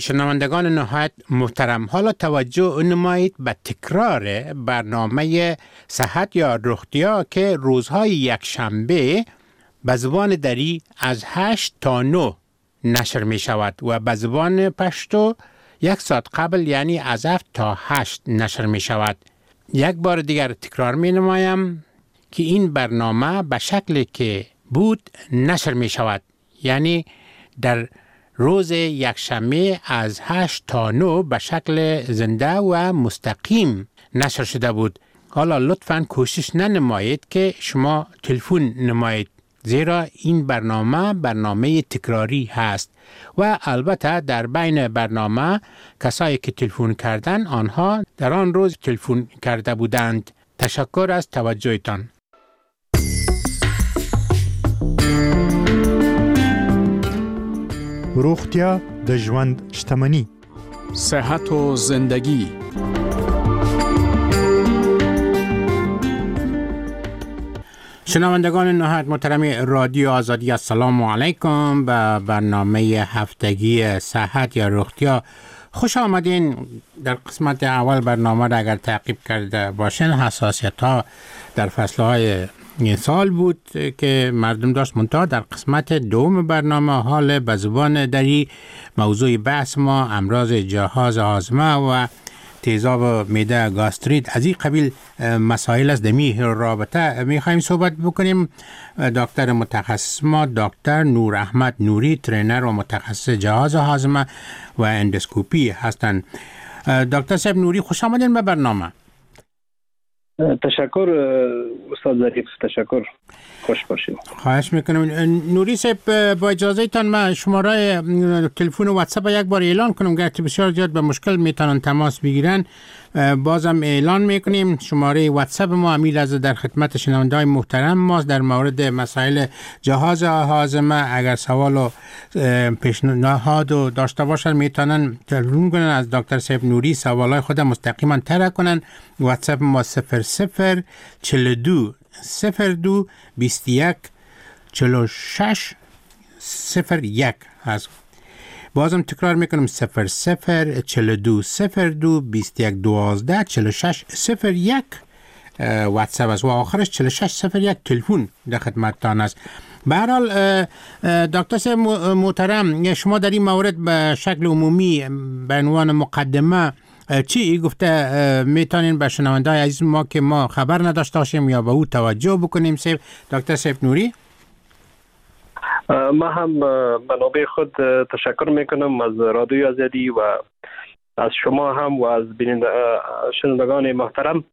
شنوندگان نهایت محترم، حالا توجه نمایید به تکرار برنامه صحت یا رختیا که روزهای یکشنبه به زبان دری از 8 تا 9 نشر می شود و به زبان پشتو 1 ساعت قبل یعنی از 7 تا 8 نشر می شود. یک بار دیگر تکرار می نمایم که این برنامه به شکلی که بود نشر می شود، یعنی در روز یکشنبه از 8 تا 9 به شکل زنده و مستقیم نشر شده بود. حالا لطفاً کوشش ننمایید که شما تلفن نمایید، زیرا این برنامه تکراری هست و البته در بین برنامه کسایی که تلفن کردن آنها در آن روز تلفن کرده بودند. تشکر از توجهتان. روغتیا د ژوند شتمني. صحت و زندگی. شنوندگان نهایت محترم رادیو آزادی، السلام علیکم. به برنامه هفتگی صحت یا رختیا خوش آمدین. در قسمت اول برنامه را اگر تعقیب کرده باشین، حساسیت ها در فصلهای این سال بود که مردم داشت منتها در قسمت دوم برنامه حال به زبان دری موضوع بحث ما امراض جهاز هاضمه و تیزاب معده گاستریت از این قبیل مسائل است. دمی رابطه میخوایم صحبت بکنیم. دکتر متخصص ما دکتر نور احمد نوری، ترینر و متخصص جهاز هاضمه و اندوسکوپی هستند. دکتر صاحب نوری خوش آمدین به برنامه. تشکر استاد ظریف، تشکر، خوش باشید. خواهش میکنم. نوری صاحب با اجازه تان من شماره تلفن و واتساپ یک بار اعلان کنم، گرچه بسیار زیاد به مشکل میتونن تماس بگیرن. بازم اعلان میکنیم شماره واتساپ ما امیل از در خدمت شنونده‌های محترم ماست در مورد مسائل جهاز هاضمه. اگر سوال و پیشنهاد داشته باشن میتونن تلفن کنن از دکتر صاحب نوری، سوالای خود مستقیما طرح کنن. واتساپ ما 0042 02 21 46 01 هست. بازم تکرار میکنم 0042 02 21 12 46 01 واتساپ است و آخرش 46 01 تلفن در خدمتتان است. به هر حال دکتر صاحب محترم، شما در این مورد به شکل عمومی به عنوان مقدمه چی گفته میتونین به شنونده‌های عزیز ما که ما خبر نداشته باشیم یا به او توجه بکنیم؟ دکتر صاحب نوری. ما هم به نوبه خود تشکر میکنم از رادیو آزادی و از شما هم و از شنوندگان محترم.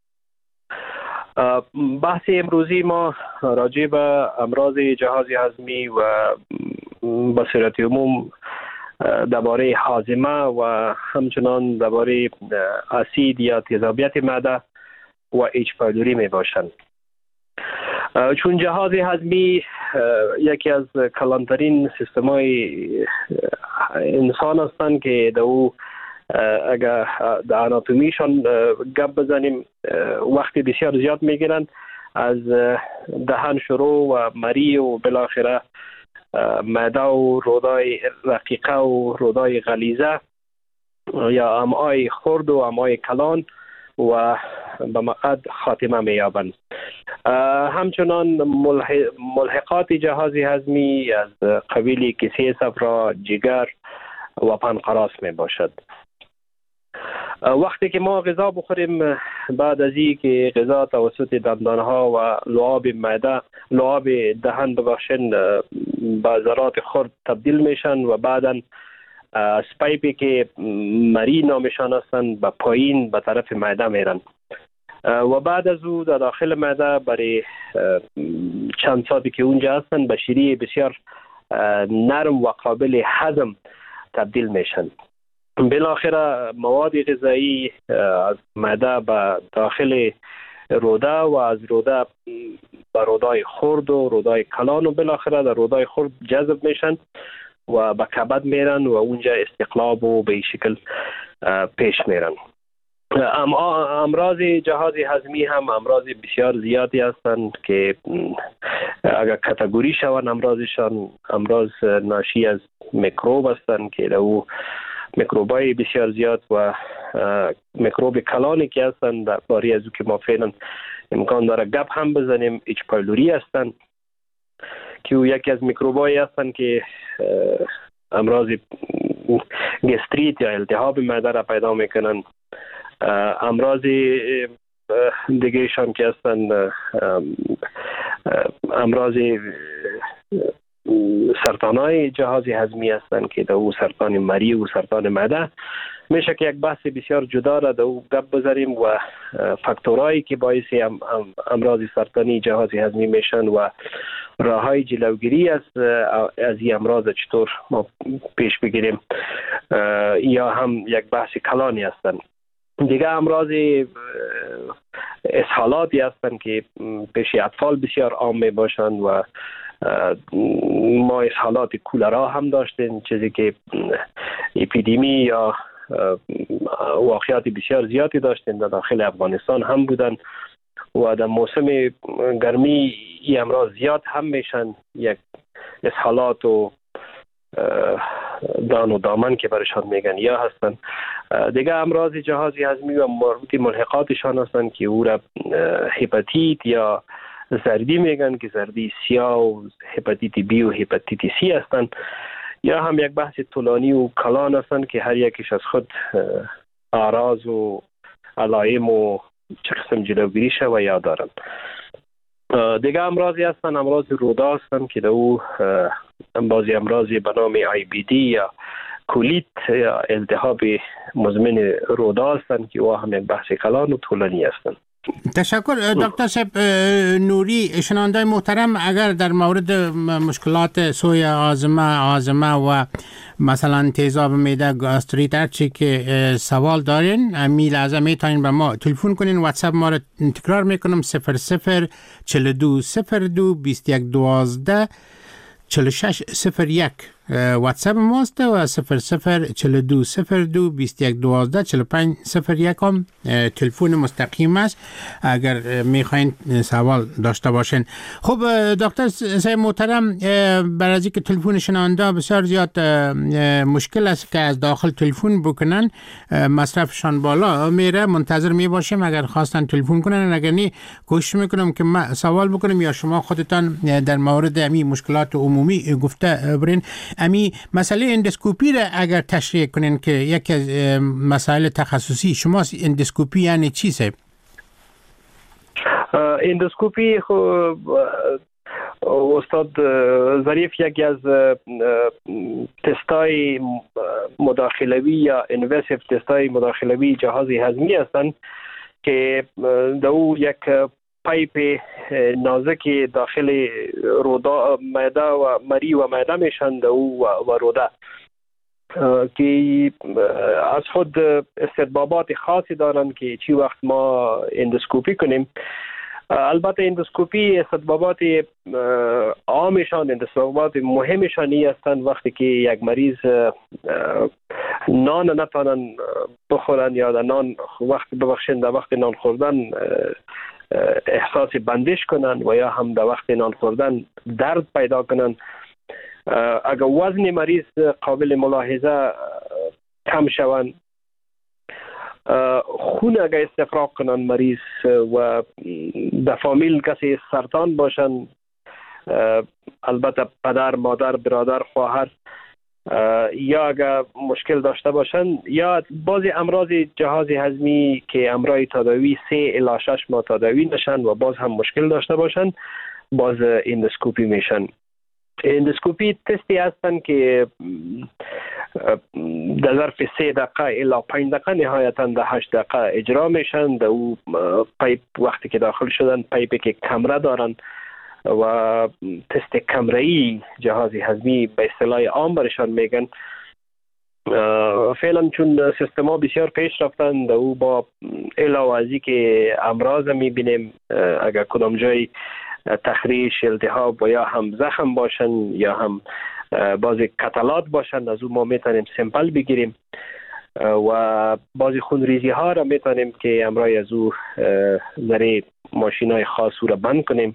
بحث امروزی ما راجع به امراض جهاز هضمی و به صورت عموم درباره هاضمه و همچنان درباره اسید یا تیزابیت معده و ایچ پایلوری می باشند. چون جهاز هضمی یکی از کلانترین سیستم‌های انسان هستند که دو اگر در آناتومیشان گپ بزنیم وقت بسیار زیاد میگیرند، از دهن شروع و مری و بالاخره معده و رودای رقیقه و رودای غلیظه یا امعای خرد و امعای کلان و به مقعد خاتمه می‌یابند. همچنان ملحقات جهاز هضمی از قبیل کیسه صفرا، جگر و پنقراس می باشد. وقتی که ما غذا بخوریم، بعد از این که غذا توسط دندانها و لعاب معده، لعاب دهن ببخشین به ذرات خرد تبدیل میشن و بعدا از پایپی که مری نامشان هستند به پایین به طرف معده میرن و بعد از او در داخل معده برای چند ساعتی که اونجا هستند به شیره بسیار نرم و قابل هضم تبدیل میشن. بالاخره مواد غذایی از معده به داخل روده و از روده به رودای خرد و رودای کلان و بالاخره در رودای خرد جذب میشن و به کبد میرن و اونجا استقلاب و به این شکل پیش میرن. امراض جهاز هضمی هم امراض بسیار زیادی هستند که اگر کاتگوری شوند امراضشان امراض ناشی از میکروب هستند که او میکروبای بسیار زیاد و میکروب کلانی که هستند در باره از او که ما فعلا امکان داره گپ هم بزنیم اچ پایلوری هستند که او یکی از میکروبایی هستند که امراض گستریت یا التهاب معده را پیدا میکنن. امراض دیگه شان که هستند امراض سرطانای جهاز هضمی هستند که در او سرطان مری و سرطان معده میشه که یک بحث بسیار جدا را در او گپ بذاریم و فاکتورهایی که باعث امراض سرطانی جهاز هضمی میشن و راههای جلوگیری از این امراض چطور ما پیش بگیریم یا هم یک بحث کلانی هستند. دیگه امراض اسهالاتی هستند که پیش اطفال بسیار عام می باشند و ما اسهالات کولرا هم داشتیم، چیزی که اپیدمی یا واقعیات بسیار زیادی داشتیم در داخل افغانستان هم بودن و در موسم گرمی این امراض زیاد هم میشن، یک اسهالات و دان و دامن که برشان میگن یا هستن. دیگه امراض جهاز هضمی و مربوط ملحقاتشان هستن که او را هپاتیت یا زردی میگن که زردی سیاه و هپاتیت بی و هپاتیت سی هستن، یا هم یک بحث طولانی و کلان هستن که هر یکیش از خود اعراض و علائم و چه قسم جلوگیری شوه یا دارن. دیگه امراضی هستن امراض روده هستن که او بعضی امراضی به نام IBD یا کولیت یا التهاب مزمن روده هستن که او هم یک بحث کلان و طولانی هستن. تشکر دکتر صاحب نوری. شنوندای محترم، اگر در مورد مشکلات سوی آزمه و مثلا تیزاب معده گاستریت هرچی که سوال دارین امی لحظه میتونین به ما تلفن کنین. واتساپ ما رو تکرار میکنم 00 42 02 21 12 46 01 واتساپ ماست و 00 42 02 21 12 45 01 هم تلفن مستقیم است اگر میخواین سوال داشته باشین. خب دکتر صاحب محترم، برای از اینکه تلفن شنونده بسیار زیاد مشکل است که از داخل تلفن بکنن، مصرفشان بالا میره، منتظر می باشیم اگر خواستن تلفن کنن، اگر نی کوشش میکنم که ما سوال بکنم یا شما خودتان در مورد امی مشکلات عمومی گفته برین. امی مسئله اندوسکوپی را اگر تشریح کنین که یکی از مسائل تخصصی شما، اندوسکوپی یعنی چی صاحب؟ اندوسکوپی استاد ظریف یکی از تستای مداخلوی یا اینویسیو تستای مداخلوی جهاز هضمی هستند که در او یک پایپ نازکی داخل روده معده و مری و معده میشن در او و روده که از خود استطبابات خاصی دارن که چی وقت ما اندوسکوپی کنیم. البته اندوسکوپی استطبابات عامشان، استطبابات مهمشانی هستند وقتی که یک مریض نان نتانن بخورن یا در نان در وقت نان خوردن احساس بندش کنن و یا هم در وقت نان خوردن درد پیدا کنن. اگر وزن مریض قابل ملاحظه کم شوند، خون اگر استفراغ کنن مریض و در فامیل کسی سرطان باشن، البته پدر، مادر، برادر، خواهر، یا اگر مشکل داشته باشن، یا بعضی امراض جهاز هضمی که امراض تداوی 3 الی 6 ماه تداوی نشن و باز هم مشکل داشته باشن، باز اندوسکوپی میشن. اندوسکوپی تستی هستن که در ظرف 3 دقیقه الی 5 دقیقه نهایتا در 8 دقیقه اجرا میشن. در او پایپ وقتی که داخل شدن، پایپی که کمره دارن و تست کمره‌ای جهاز هضمی به اصطلاح عام برشان میگن. فعلا چون سیستما بسیار پیش رفتن، در او با علاوه از که امراض میبینیم، اگر کدام جای تخریش، التهاب و یا هم زخم باشن یا هم بعضی کتلات باشن، از او ما میتونیم سمپل بگیریم و بعضی خونریزی ها را میتونیم که امرای از او ذره ماشین های خاص او را بند کنیم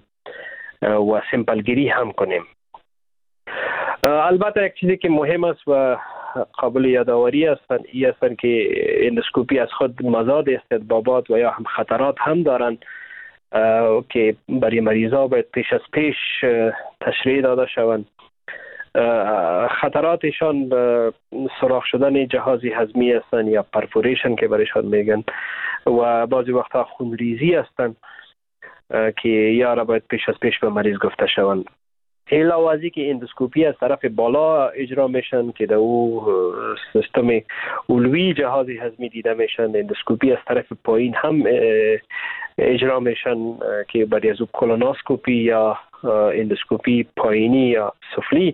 و سمپل گیری هم کنیم. البته یک چیزی که مهم است و قابل یادآوری هستند این هستند که اندوسکوپی از خود مزاد استطبابات و یا هم خطرات هم دارند که برای مریضا باید پیش از پیش تشریح داده شوند. خطراتشان سوراخ شدن جهاز هضمی هستند یا پرفوریشن که برایشان میگن و بعضی وقتا خونریزی هستند که یا را باید پیش از پیش به مریض گفته شوند. علاوه از که اندوسکوپی از طرف بالا اجرا میشن که در او سیستم علوی جهاز هضمی دیده میشن، اندوسکوپی از طرف پایین هم اجرا میشن که بعد از او کولونوسکوپی یا اندوسکوپی پایینی یا سفلی.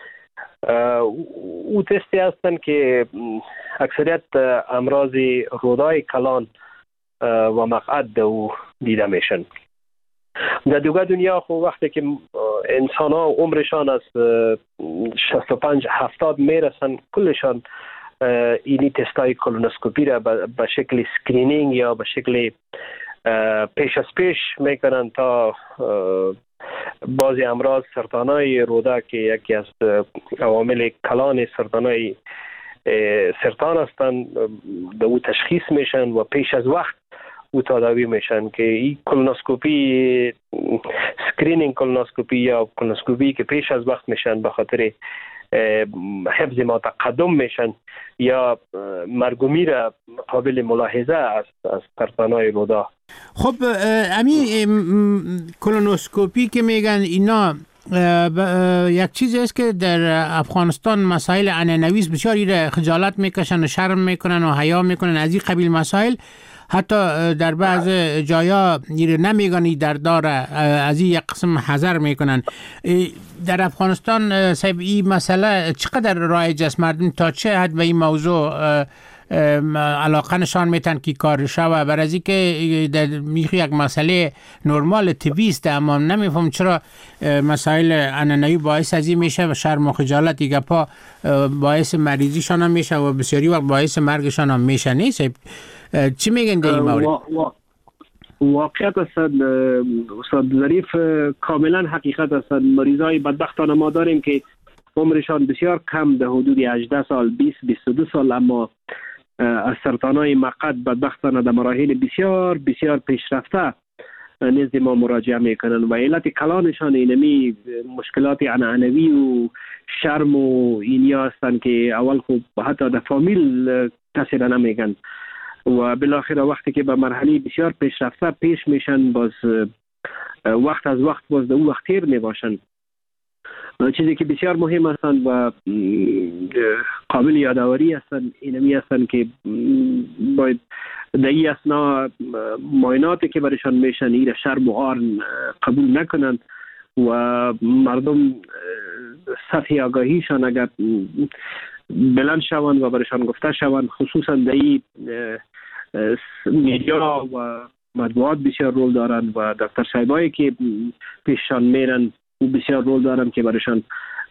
او تستی هستن که اکثریت امراض رودای کلان و مقعد در او دیده میشن. در دیگر دنیا خب وقتی که انسان ها عمرشان از 65-70 میرسن کلشان اینی تستای کولونوسکوپی را به شکل سکرینینگ یا به شکل پیش از پیش میکنن تا بعضی امراض سرطانای روده که یکی از عوامل کلان سرطانای سرطان هستند در او تشخیص میشن و پیش از وقت او تداوی میشن که این کولونوسکوپی سکرینینگ کولونوسکوپی یا کولونوسکوپی که پیش از وقت میشن به خاطر حفظ ما تقدم میشن یا مرگ و میر قابل ملاحظه است از سرطانای روده. خب امی کولونوسکوپی که میگن اینا یک چیزی است که در افغانستان مسائل عنعنوی بسیار خجالت میکشن و شرم میکنن و حیا میکنن از این قبیل مسائل. حتی در بعض جایا نمیگن در داره از این یک قسم حذر میکنن. در افغانستان صاحب این مسئله چقدر رایج است؟ مردم تا چه حد به این موضوع علاقه نشان میتن که کار شوه؟ برای از اینکه میخوی یک مسئله نرمال طبیعی است اما نمیفهم چرا مسائل عنعنوی باعث از این میشه و شرم و خجالت دیگه پا باعث مریضیشان هم میشه و بسیاری وقت باعث مرگشان هم میشه. نیست چی میگن در این مورد؟ واقعیت است استاد ظریف، کاملا حقیقت است. مریضای بدبختانه ما داریم که عمرشان بسیار کم در حدود 18 سال 20-22 سال اما از سرطانای مقعد بدبختانه در مراحل بسیار بسیار پیشرفته نزد ما مراجعه میکنن و علت کلانشان اینمی مشکلات عنعنوی و شرم و اینیا هستند که اول خوب حتی در فامیل کسی را نمیگن و بالاخره وقتی که به مرحله بسیار پیشرفته پیش میشن باز وقت از وقت باز در وقت تیر میباشن. چیزی که بسیار مهم هستند و قابل یادآوری هستند اینمی هستند که باید در این اثنا معایناتی که برشان میشن این شرم و عار قبول نکنند و مردم سطح آگاهیشان اگر بلند شوند و برشان گفته شوند، خصوصا در این میدیا و مطبوعات بسیار رول دارند و دکتر صاحبایی که پیششان میرن بسیار رول دارند که برشان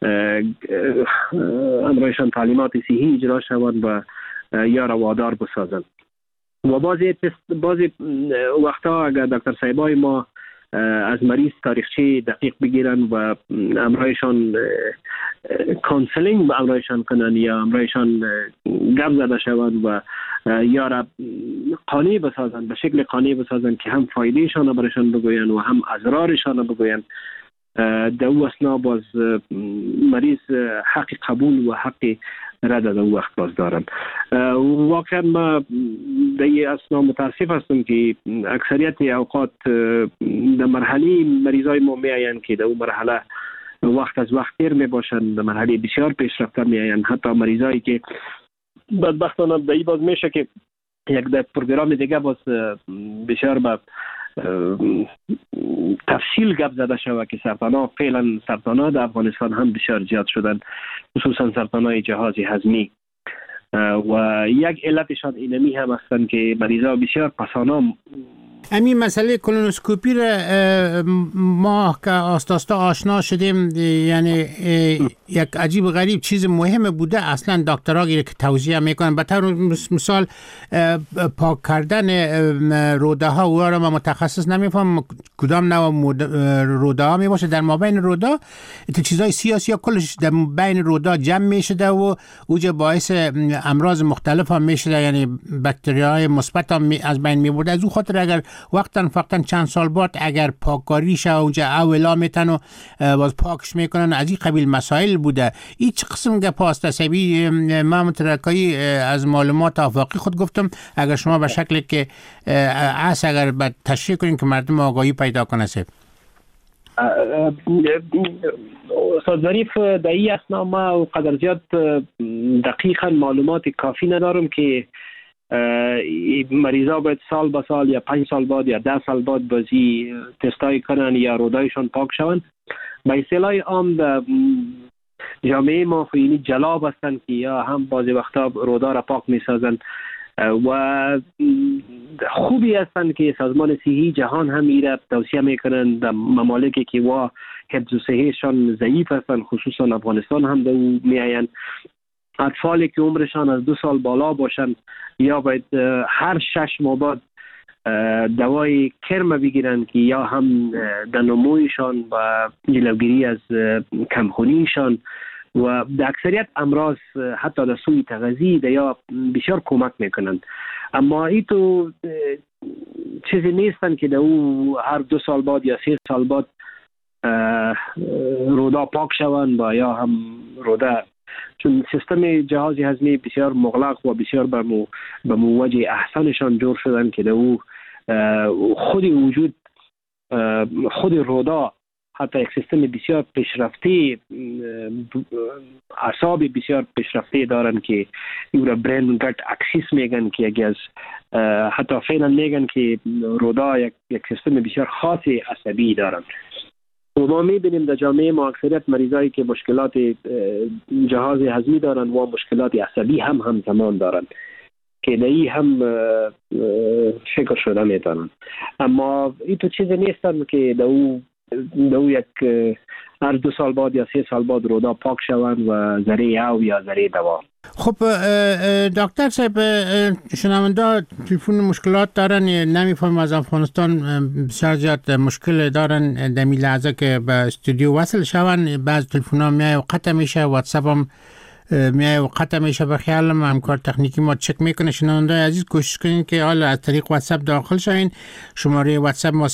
امرایشان تعلیمات صحیح اجرا شوند و یا روادار بسازند. و بعضی وقتا اگر دکتر صاحبای ما از مریض تاریخچه دقیق بگیرن و امرایشان کانسلینگ با امرایشان کنن یا امرایشان گپ زده شوند و یا را قانع بسازن، به شکل قانع بسازن که هم فایدهشان برشان بگوین و هم اضرارشان بگوین، در او اثنا باز مریض حق قبول و حق رد در او وقت باز دارن. واقعا ما در این اثنا متاسف هستم که اکثریت اوقات در مرحله مریضای ما میاین که در اون مرحله وقت از وقت تیر میباشن، در مرحله بسیار پیشرفته میاین. حتی مریضایی که بدبختانه در این باز میشه که یک در پروگرام دیگه باز بسیار با تفصیل گپ زده شود که سرطان‌ها فعلا سرطان‌ها در افغانستان هم بسیار زیاد شدن، خصوصا سرطان‌های جهاز هضمی و یک علتشان اینمی هم هستند که مریضا بسیار پسانا همین مسئله کولونوسکوپی را ما که آستاستا آشنا شدیم، یعنی یک عجیب غریب چیز مهم بوده. اصلا دکترها که توضیح میکنن به طور مثال پاک کردن روده ها، و را متخصص نمیفهم کدام نوع روده ها میباشه. در مابین روده چیزای سیاسی کلش در بین روده جمع میشده و اوجا باعث امراض مختلف هم میشده، یعنی باکتریای مثبت هم از بین میبرده. از او خاطر اگر وقتا چند سال بعد اگر پاککاری شه اونجا اولا میتن و باز پاکش میکنن، از این قبیل مسائل بوده. این چه قسم گپ است؟ سبی ما مترکایی از معلومات آفاقی خود گفتم، اگر شما به شکلی که اگر به تشریح کنین که مردم آگاهی پیدا کنه. استاد ظریف، در این اثنا ما قدر زیاد دقیقا معلومات کافی ندارم که مریضا باید سال به سال یا 5 سال بعد یا 10 سال بعد بازی تستای کنن یا رودایشان پاک شون. به اصطلاح عام در جامعه ما خیلی جلاب هستند که یا هم بعضی وقتا رودا را پاک میسازن و خوبی هستند که سازمان صحی جهان هم ایره توصیه میکنن در ممالکی که وا حفظ صحیشان ضعیف هستند، خصوصا افغانستان هم در او میآیند. اطفالی که عمرشان از 2 سال بالا باشند یا باید هر 6 ماه بعد دوای کرم بگیرن که یا هم در نمویشان و جلوگیری از کمخونیشان و در اکثریت امراض حتی در سوی تغذیه یا بسیار کمک میکنند. اما ای تو چیزی نیستن که در او هر 2 سال بعد یا 3 سال بعد رودا پاک شوند و یا هم رودا، چون سیستم جهاز هضمی بسیار مغلق و بسیار به موجه احسنشان جور شدن که در او خود وجود خود رودا حتی یک سیستم بسیار پیشرفته، اعصاب بسیار پیشرفته دارن که او را برین گت اکسیس میگن که یکی از حتی فعلا میگن که رودا یک سیستم بسیار خاص عصبی دارن. و ما میبینیم در جامعه ما اکثریت مریضایی که مشکلات جهاز هضمی دارن و مشکلات عصبی هم همزمان دارن که دایی هم فکر شده میتونن. اما این تو چیزی نیستن که دو یک هر 2 سال بعد یا 3 سال بعد رودا پاک شوند و ذره او یا ذره دوا. خب دکتر صاحب، شنونده تلفن مشکلات دارن، نمیفهم از افغانستان بسیار زیاد مشکل دارن در این لحظه که به استودیو وصل شوند. بعض تلفن ها میای و قطع میشه، واتساپ هم میای و قطع میشه. به خیالم همکار تکنیکی ما چک میکنه. شنونده عزیز کوشش کنین که حالا از طریق واتساپ داخل شوین. شماره واتساپ ما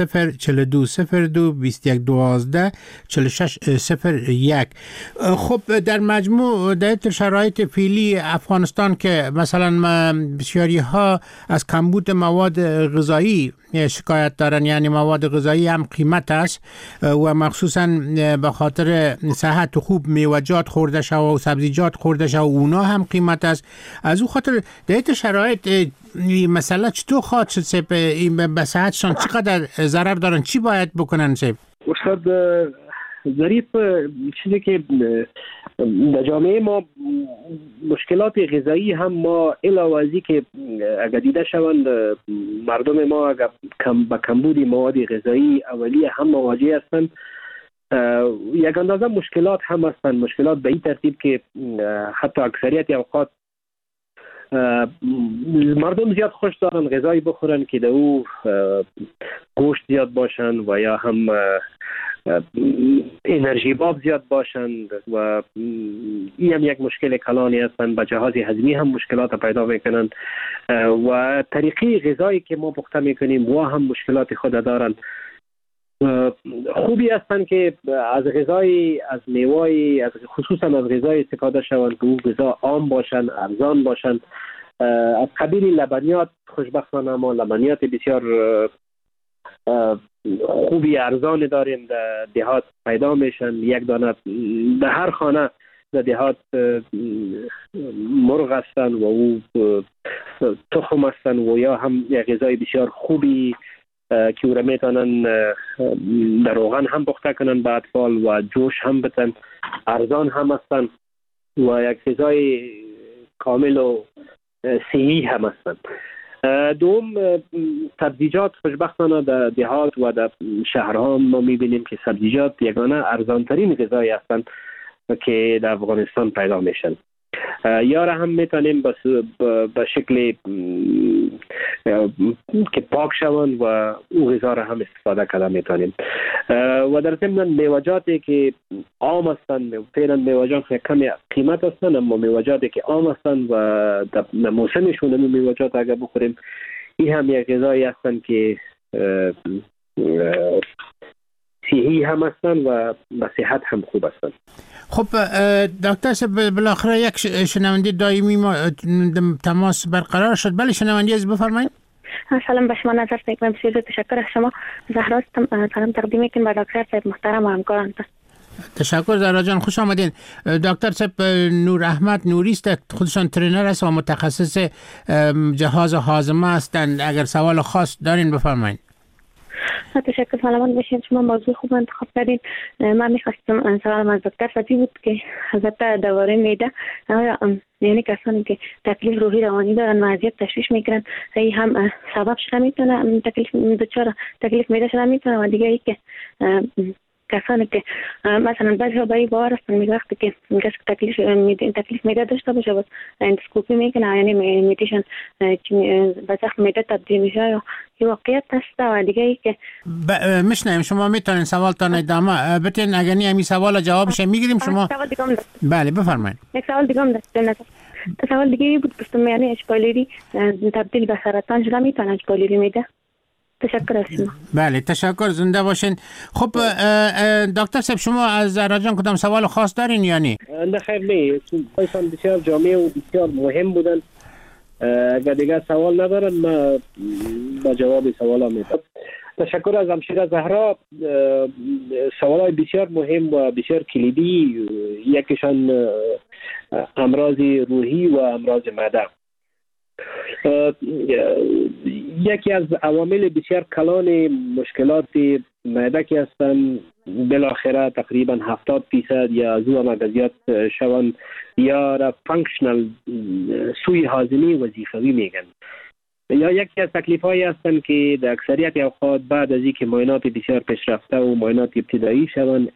0042024601. خب در مجموع در شرایط فعلی افغانستان که مثلا بسیاری ها از کمبود مواد غذایی شکایت دارن، یعنی مواد غذایی هم قیمت است و مخصوصا به خاطر صحت خوب میوه‌جات خورده شو و سبزیجات خورده شو، اونا هم قیمت است. از او خاطر در این شرایط مسئله چطور خواهد شد؟ به صحتشان چقدر ضرر دارن؟ چی باید بکنن؟ استاد ظریف، چیزی که در جامعه ما مشکلات غذایی هم ما علاوه از که اگر دیده شوند مردم ما اگر با کمبود مواد غذایی اولیه هم مواجه هستند، یک اندازه مشکلات هم هستند. مشکلات به این ترتیب که حتی اکثریت اوقات مردم زیاد خوش دارن غذایی بخورن که در او گوشت زیاد باشن و یا هم انرژی باب زیاد باشند و این هم یک مشکل کلانی هستند. با جهاز هضمی هم مشکلات پیدا میکنند و طریقی غذایی که ما پخته میکنیم و هم مشکلات خود دارند. خوبی هستند که از غذای از میوه خصوصا از غذای استفاده شوند که او غذا عام باشند، ارزان باشند. از قبیل لبنیات خوشبختانه ما لبنیات بسیار خوبی ارزان داریم در دهات پیدا میشن. یک دانه در هر خانه در دهات مرغ هستن و او تخم هستن و یا هم یک غذای بسیار خوبی که او را میتونن در روغن هم پخته کنن به اطفال و جوش هم بتن، ارزان هم هستن و یک غذای کامل و صحی هم هستن. دوم سبزیجات خوشبختانه در دهات و در شهرها ما میبینیم که سبزیجات یگانه ارزانترین غذایی هستند که در افغانستان پیدا میشن. یا را هم میتونیم به شکل که پاک شوند و او غذا را هم استفاده کرده میتونیم. و در ضمن میوجاتی که عام هستند، فعلا میوجات کم قیمت هستند، اما میوجاتی که عام هستند و در موسمشون میوجات اگر بخوریم، این هم یک غذایی هستند که صحی هم هستند و به صحت هم خوب هستند. خب دکتر صاحب، بالاخره یک شنونده دائمی ما تماس برقرار شد. بله شنونده از بفرمایید. سلام به شما نظر میکنم. بسیار تشکر از شما. زهرا سلام تقدیم میکنم به دکتر صاحب محترم و همکاران. تشکر زهرا جان، خوش آمدین. دکتر صاحب نور احمد نوری است، خودشان ترینر است و متخصص جهاز هاضمه هستند. اگر سوال خاص دارین بفرمایید. تشکر. سلامت باشین. شما موضوع خوب انتخاب کردین. من می‌خواستم سوالم از دکتر فتی بود که البته درباره معده، یعنی کسانی که تکلیف روحی روانی دارن و اذیت تشویش میکنن، این هم سبب شده میتونه تکلیف معده شده میتونه. و دیگه ای که کسانی که مثلا بعضی برای باور هستن میگه وقتی که کسی تکلیف معده داشته باشه و اندوسکوپی میکنه، یعنی میتیشن به زخم معده تبدیل میشه، یا واقعیت هست. و دیگه ای که میشنیم شما میتونین سوالتان ادامه بتین. اگر نه همین سوال جوابش میگیریم شما. سوال دیگه هم داشت. بله بفرمایید. یک سوال دیگه هم داشت. سوال دیگه بود گفتم یعنی اچ-پایلوری تبدیل به سرطان شده میتونه اچ-پایلوری میده؟ تشکر از شما. بله تشکر، زنده باشین. خب دکتر صاحب شما از زهرا جان کدام سوال خاص دارین یا نه؟ نه خیر نه، چون بسیار جامع و بسیار مهم بودن. اگر دیگه سوال ندارن ما با جواب سوالا میدم. تشکر از همشیره زهرا. سوالای بسیار مهم و بسیار کلیدی، یکیشان امراض روحی و امراض معده. یکی از عوامل بسیار کلان مشکلات معده که هستند بالاخره تقریبا 70% یا از او هم اگر زیاد شوند یا را فانکشنال سوی هاضمه وظیفوی میگن. یا یکی از تکلیف هایی هستند که در اکثریت اوقات بعد از اینکه معاینات بسیار پیشرفته و معاینات ابتدایی شوند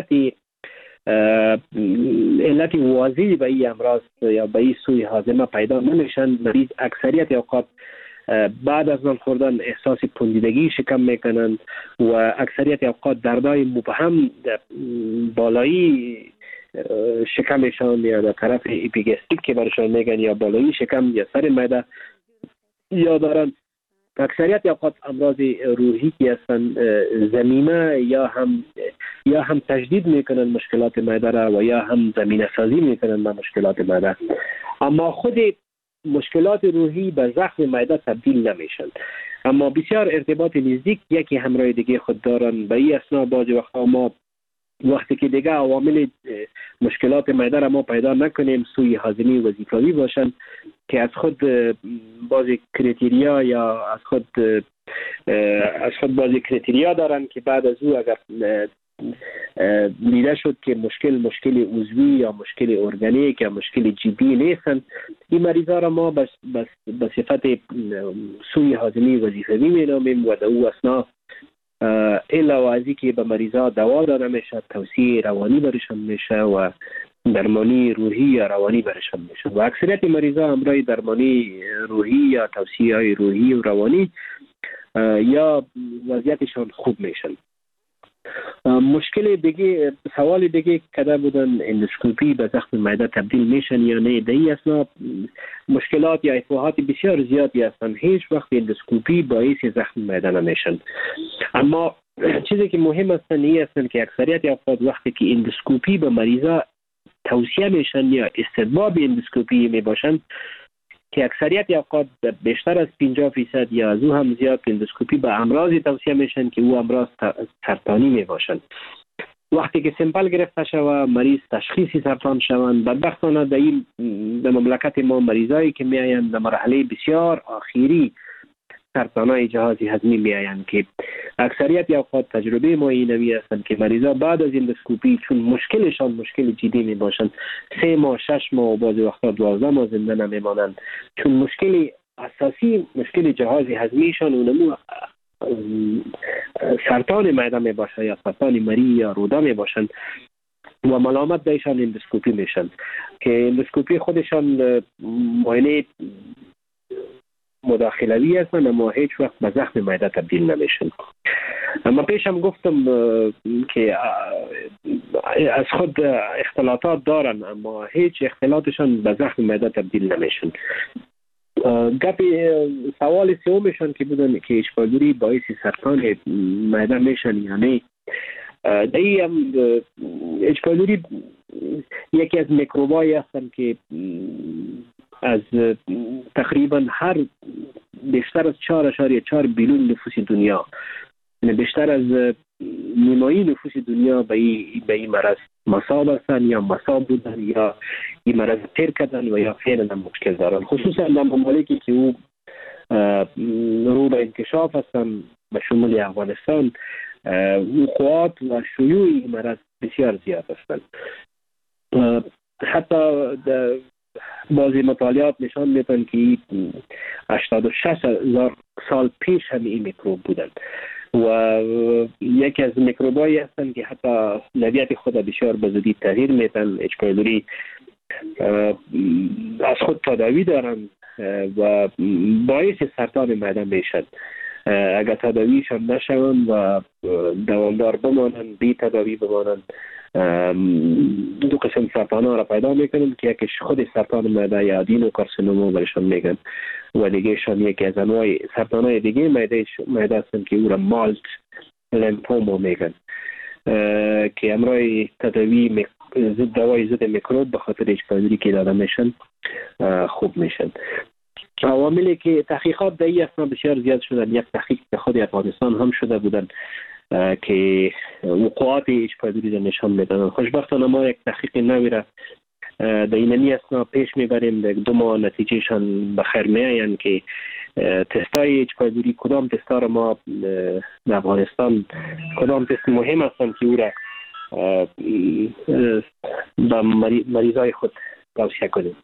علت واضحی به این امراض یا به این سوی هاضمه پیدا نمیشن. مریض اکثریت اوقات بعد از نان خوردن احساس پوسیدگی شکم میکنند و اکثریت اوقات دردهای مبهم بالایی شکمشان یا در طرف اپیگاستریک که برشان میگن یا بالایی شکم یا سر معده یا دارن. اکثریت اوقات امراض روحی که هستن زمینه یا هم تجدید میکنن مشکلات معده را و یا هم زمینه سازی میکنن به مشکلات معده، اما خود مشکلات روحی به زخم معده تبدیل نمیشن، اما بسیار ارتباط نزدیک یکی همراه دیگه خود دارن. به این اسنا بعضی وقتا ما وقتی که دیگه عوامل مشکلات معده را ما پیدا نکنیم سوی هاضمه وظیفوی باشن که از خود بعضی کریتریا یا از خود بعضی کریتریا دارن که بعد از او اگر دیده شد که مشکل عضوی یا مشکل ارگانیک یا مشکل جدی نیستن، این مریضا را ما به صفت سوی هاضمه وظیفوی مینامیم و در او اسنا الا و ازی که به مریضا دوا داده میشه، توصیه روانی برشان میشه و درمانی روحی یا روانی برشان میشه و اکثریت مریضا همراه درمانی روحی یا توصیه های روحی و روانی یا وضعیتشان خوب میشن. مشکل دیگه، سوال دیگه کده بودن اندوسکوپی به زخم معده تبدیل میشن یا نه. در این اثنا مشکلات یا افواهات بسیار زیادی هستند. هیچ وقت اندوسکوپی باعث زخم معده نمیشن، اما چیزی که مهم هستن که اکثریت اوقات وقتی که اندوسکوپی به مریضا توصیه میشن یا استحباب اندوسکوپی میباشن که اکثریت اوقات بیشتر از 50% یا از او هم زیاد اندوسکوپی به امراض توصیه میشن که او امراض سرطانی میباشن. وقتی که سمپل گرفته شود مریض تشخیصی سرطان شوند، بدبختانه در مملکت ما مریضایی که میآیند در مرحله بسیار آخری سرطانای جهاز هضمی میآیند که اکثریت اوقات تجربه ما اینوی هستند که مریضا بعد از اندوسکوپی چون مشکلشان مشکل جدی میباشند 3 ماه 6 ماه و بعضی وقتا 12 ماه زنده نمیمانند، چون مشکل اساسی مشکل جهاز هضمیشان اونمو سرطان معده می باشه یا سرطان مری یا روده می باشن و ملامت بهشان اندوسکوپی میشن که اندوسکوپی خودشان معاینه مداخلوی هستن اما هیچ وقت به زخم معده تبدیل نمیشن. اما پیشم گفتم که از خود اختلاطات دارن اما هیچ اختلاطشان به زخم معده تبدیل نمیشن. سوال سومشان که بودن که اچ پایلوری باعث سرطان معده میشن یعنی اچ پایلوری یکی از میکروبایی هستن که از تقریبا هر بیشتر از 4.4 بیلیون نفوس دنیا، بیشتر از نیمایی نفوس دنیا به این مرض مصاب هستن یا مصاب بودن یا این مرض تیر کردن و یا فعلا مشکل دارن، خصوصا در ممالکی که او رو به انکشاف هستن به شمول افغانستان. وقوعات و شیوع این مرض بسیار زیاد هستند. حتی بعضی مطالعات نشان میدن که 86,000 سال پیش هم این میکروب بودن و یکی از میکروبایی هستند که حتی نوعیت خود بسیار به زودی تغییر میدن. اچ پایلوری از خود تداوی دارن و باعث سرطان معده میشن اگر تداویشان نشون و دوامدار بمانند، بی تداوی بمانند. دو قسم سرطان ها را پیدا میکنن که یکیش خود سرطان معده یا آدینوکارسینوما برشان میگن و دیگهشان یکی از انواع سرطان های دیگه معده هستن که او را مالت لیمفوما میگن که امرای تداوی دوای ضد میکروب به خاطر اچ پایلوری که داده میشن خوب میشن. عواملی که تحقیقات در این اثنا بسیار زیاد شدن. یک تحقیق که خود افغانستان هم شده بودن که وقوعات اچ پایلوری را نشان میدن. خوشبختانه ما یک تحقیق نوی را در این اثنا پیش میبریم. در 2 ماه نتیجهشان بخیر میآیند که تستای اچ پایلوری کدام تستا را ما در افغانستان کدام تست مهم هستند که او را به مریضای خود توصیه کنیم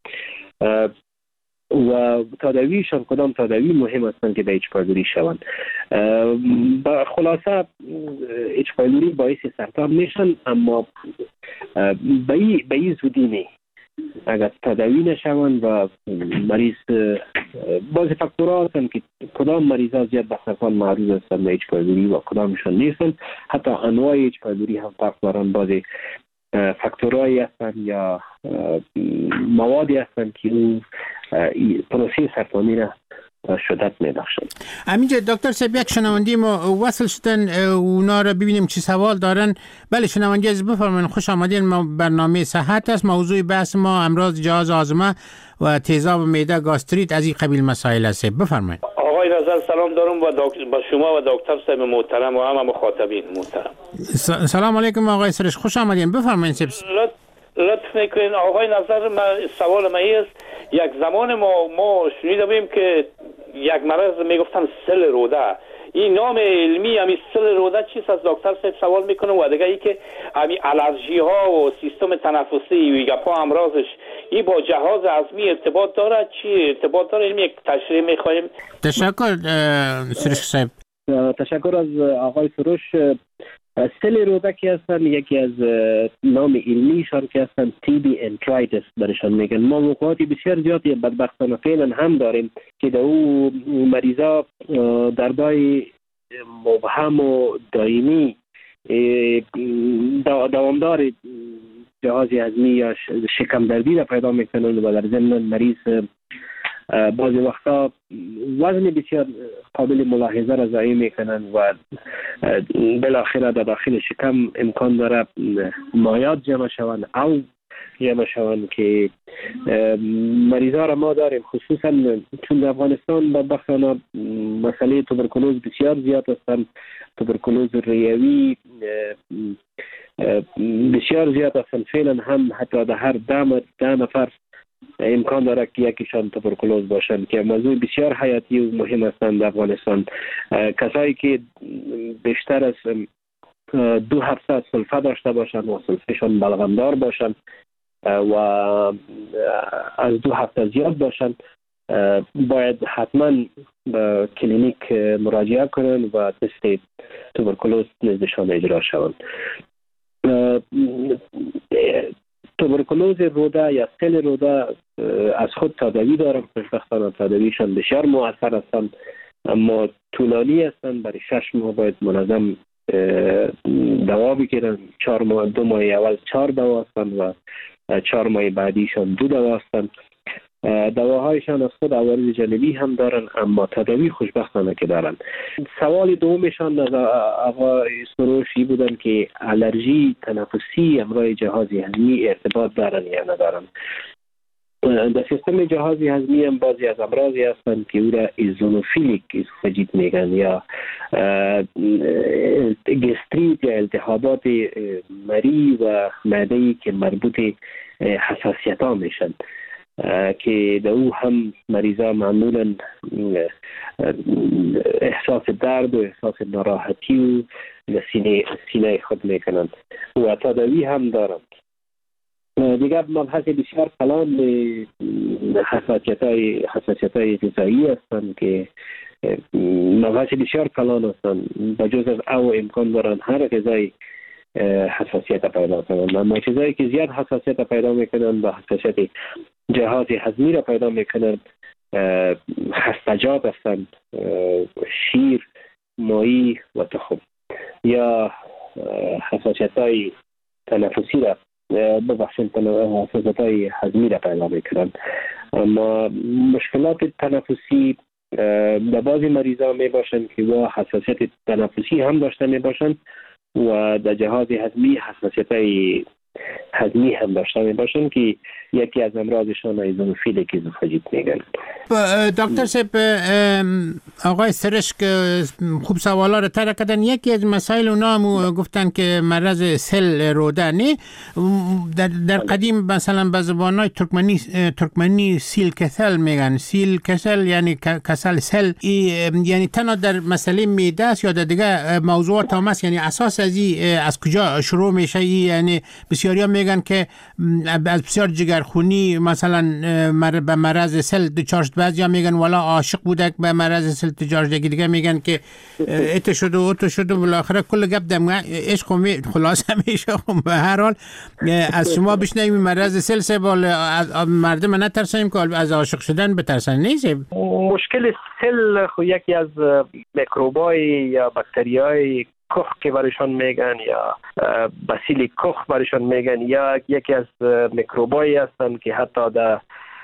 و تداویشان کدام تداوی مهم هستند که به اچ پایلوری شوند. با خلاصه اچ پایلوری باعث سرطان میشن اما به این زودی نه. اگر تداوی نشوند و مریض بعضی فاکتورها هستند که کدام مریضا زیاد به سرطان معرض هستند به اچ پایلوری و کدامشان نیستند. حتی انواع اچ پایلوری هم فرق دارند. بعضی فاکتورهایی هستند یا موادی هستند که اون پروسه سرطانی را شدت می‌بخشند. همینجا دکتر صاحب یک شنونده ما وصل شدن، اونا را ببینیم چی سوال دارن. بله شنونده از بفرمایید. خوش آمدین. ما برنامه صحت است. موضوع بحث ما امراض جهاز هاضمه و تیزاب معده گاستریت از این قبیل مسائل است. بفرمایید. آقای نظر سلام دارم با شما و دکتر صاحب محترم و همه مخاطبین محترم. سلام علیکم آقای سرش، خوش آمدین. بفرمایید. لطف میکنین آقای نظر. سوال من است یک زمان ما شنیده بودیم که یک مرض میگفتن سل روده. این نام علمی همین سل روده چیست؟ از دکتر صاحب سوال میکنم. و دیگه ای که همین آلرژی ها و سیستم تنفسی و گپا امراضش این با جهاز هضمی ارتباط داره؟ چی ارتباط داره؟ یک تشریح میخوایم. تشکر سروش صاحب. تشکر از آقای سروش. سل رودکی هستن یکی از نام علمیشان که هستن TB انترایتس برشان میگن. ما وقوعاتی بسیار زیادی بدبختانه فعلا هم داریم که در او مریضا دردای مبهم و دائمی دوامدار جهاز هضمی یا شکم دردی را پیدا میکنن و در ضمن مریض بعضی وقتا وزن بسیار قابل ملاحظه را ضایع میکنن و بالاخره در داخل شکم امکان داره مایعات جمع شوند او جمع شوند که مریضا را ما داریم. خصوصا چون در افغانستان بدبختانه مسئله توبرکلوز بسیار زیاد هستند. توبرکلوز ریوی بسیار زیاد هستند. فعلا هم حتی در هر 10 نفر امکان داره که یکیشان توبرکلوز باشند که موضوع بسیار حیاتی و مهم هستند در افغانستان. کسایی که بیشتر از 2 هفته سلفه داشته باشند و سلفهشان بلغمدار باشند و از 2 هفته زیاد باشند باید حتما به کلینیک مراجعه کنند و تست توبرکولوز نزدشان اجرا شوند. توبرکولوز روده یا سل روده از خود تداوی دارند. خوشبختانه تداویشان بسیار مؤثر هستند، اما طولانی هستند. برای 6 ماه باید منظم دوا بگیرن. 4 ماه، 2 ماه اول 4 دوا هستند و 4 ماه بعدیشان 2 دوا هستند. دواهایشان از خود عوارض جانبی هم دارن، اما تداوی خوشبختانه که دارن. سوال دومشان از آقای سروشی بودن که آلرژی تنفسی همراه جهاز هضمی ارتباط دارن یا ندارن. در سیستم جهاز هضمی هم بعضی از امراضی هستند که او را ایزونوفیلیک اسوفاژیت میگن یا گستریت یا التهابات مری و معده‌ای که مربوط حساسیت ها میشن که در او هم مریضا معمولا احساس درد و احساس ناراحتی و سینه خود میکنند و تداوی هم دارند. دیگر مبحث بسیار کلان حساسیت های غذایی هستند که مبحث بسیار کلان هستند. بجز از او امکان دارند هر غذای حساسیت پیدا کنند، اما چیزایی که زیاد حساسیت پیدا میکنند و حساسیت جهاز هضمی را پیدا میکنند خستجات هستند: شیر، ماهی و تخم. یا حساسیت های تنفسی را حساسیت های هضمی را پیدا میکنند. اما مشکلات تنفسی در بعضی مریضا می باشند که با حساسیت تنفسی هم داشته می باشند و در جهاز هضمی حساسیت های هضمی هم داشته می باشند که یکی از امراضشان ایزونوفیلیک اسوفاژیت میگن. دکتر صاحب، آقای سرش که خوب سوالا رو طرح کردن. یکی از مسائل اونا هم گفتن که مرض سل روده نه. در قدیم مثلا به زبانهای ترکمنی سیل کسل میگن. سیل کسل یعنی کسل سل، یعنی تنها در مسئله معده است یا در دیگه موضوعات هم است؟ یعنی اساس از کجا شروع میشه؟ یعنی بسیاری ها میگن که از بسیار جگرخونی مثلا به مرض سل دچار شد. بعضیا میگن والا عاشق بودک به مرض سل دچار شد، دیگه میگن که ات شد و اوت شد و بالاخره کل گپ دم عشق خلاصه میشه. به هر حال از شما بشنویم مرض سل سبال مردم نترسیم که از عاشق شدن بترسن. نیست مشکل سل خو یکی از میکروبای یا باکتریای کخ که برشان میگن یا باسیل کخ برشان میگن یا یکی از میکروبایی هستند که حتی در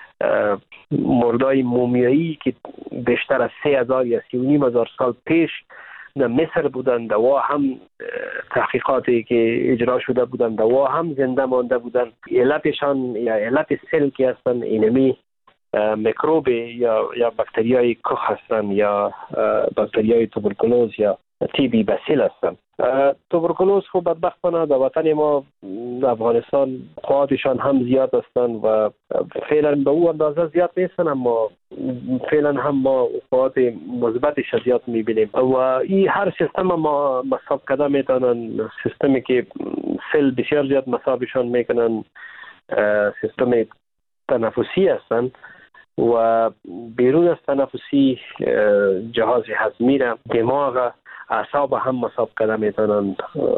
مردای مومیایی که بیشتر از 3000 یا 3500 سال پیش در مصر بودن، دوا هم تحقیقاتی که اجرا شده بودن دوا هم زنده مانده بودن. علتشان یا علت سل که هستن اینمی میکروب یا باکتریای کخ هستن یا باکتریای توبرکولوز یا تی بی باسیل هستن. توبرکولوز خب بدبختانه در وطن ما افغانستان قواتشان هم زیاد هستن و فعلا به او اندازه زیاد نیستن، اما فعلا هم ما قوات مثبتش زیاد میبینیم و این هر سیستم ما مصاب کرده میتونن. سیستمی که سل بسیار زیاد مصابشان میکنن سیستم تنفسی هستن و بیرون از تنفسی جهاز هضمی را، دماغ، اعصاب هم مصاب کرده میتونن،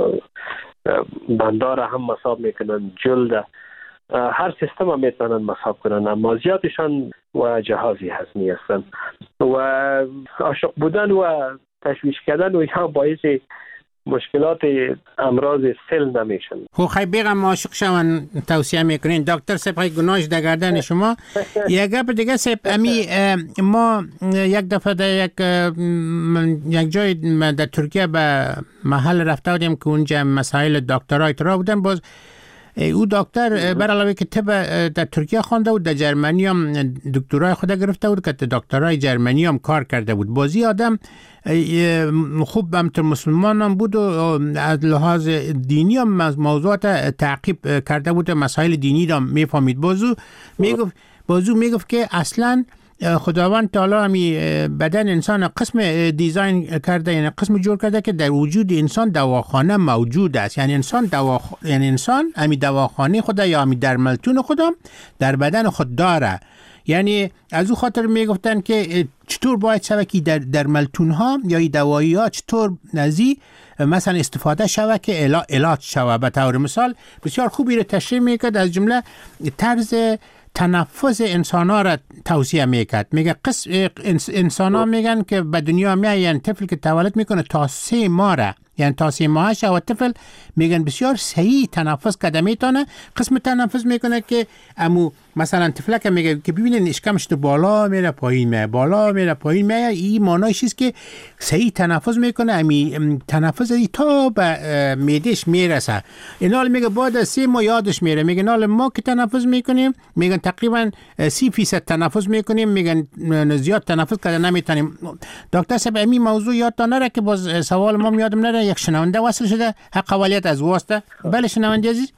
بندار هم مصاب میکنن، جلد، هر سیستم هم میتونن مصاب کنن، اما زیادشان و جهاز هضمی هستن و عاشق بودن و تشویش کردن و یا باعث مشکلات امراض سل نمیشن. خب خیلی بیغم عاشق شون توصیه میکنین. دکتر صاحب گناهش در گردن شما. یک گپ دیگه صاحب، امی ما یک دفعه در یک جای در ترکیه به محل رفته بودیم که اونجا مسائل دکترای ترا بودن. باز او دکتر بر علاوه که طب در ترکیه خوانده بود، در جرمنی هم دکترای خود گرفته بود که دکترای جرمنی هم کار کرده بود. بازی آدم خوب همتر مسلمان هم بود و از لحاظ دینی هم موضوعات تعقیب کرده بود، مسائل دینی را میفهمید. بازو میگفت که اصلا خداوند تعالی همی بدن انسان قسم دیزاین کرده، یعنی قسم جور کرده که در وجود انسان دواخانه موجود است. یعنی انسان همی دواخانه خدا یا همی درملتون خدا در بدن خود داره. یعنی از او خاطر میگفتن که چطور باید شود که در ملتون ها یا دوایی ها چطور نزی مثلا استفاده شود که علاج شود. به طور مثال بسیار خوبی رو تشریح میکرد، از جمله طرز تنفس انسان ها را توصیه میکرد. میگه انسان ها میگن که به دنیا میاین طفل که تولد میکنه تا 3 ماه را، یعنی تا 3 ماهش و طفل میگن بسیار صحیح تنفس کرده میتونه. قسم تنفس میکنه که امو مثلا طفلک میگه که ببینین اشکمش تو بالا میره پایین میره، بالا میره پایین میره. این معنیش است که صحیح تنفس میکنه، امی تنفس تا به معدهش میرسه. اینال میگه بعد از 3 ماه یادش میره. میگه نال ما که تنفس میکنیم میگن تقریبا 30% تنفس میکنیم، میگن زیاد تنفس کرده نمیتونیم. دکتر صاحب امی موضوع یادتان نره که باز سوال ما یادم نره. یک شنونده وصل شده، حق قوالیت از واسطه. بله شنونده عزیز.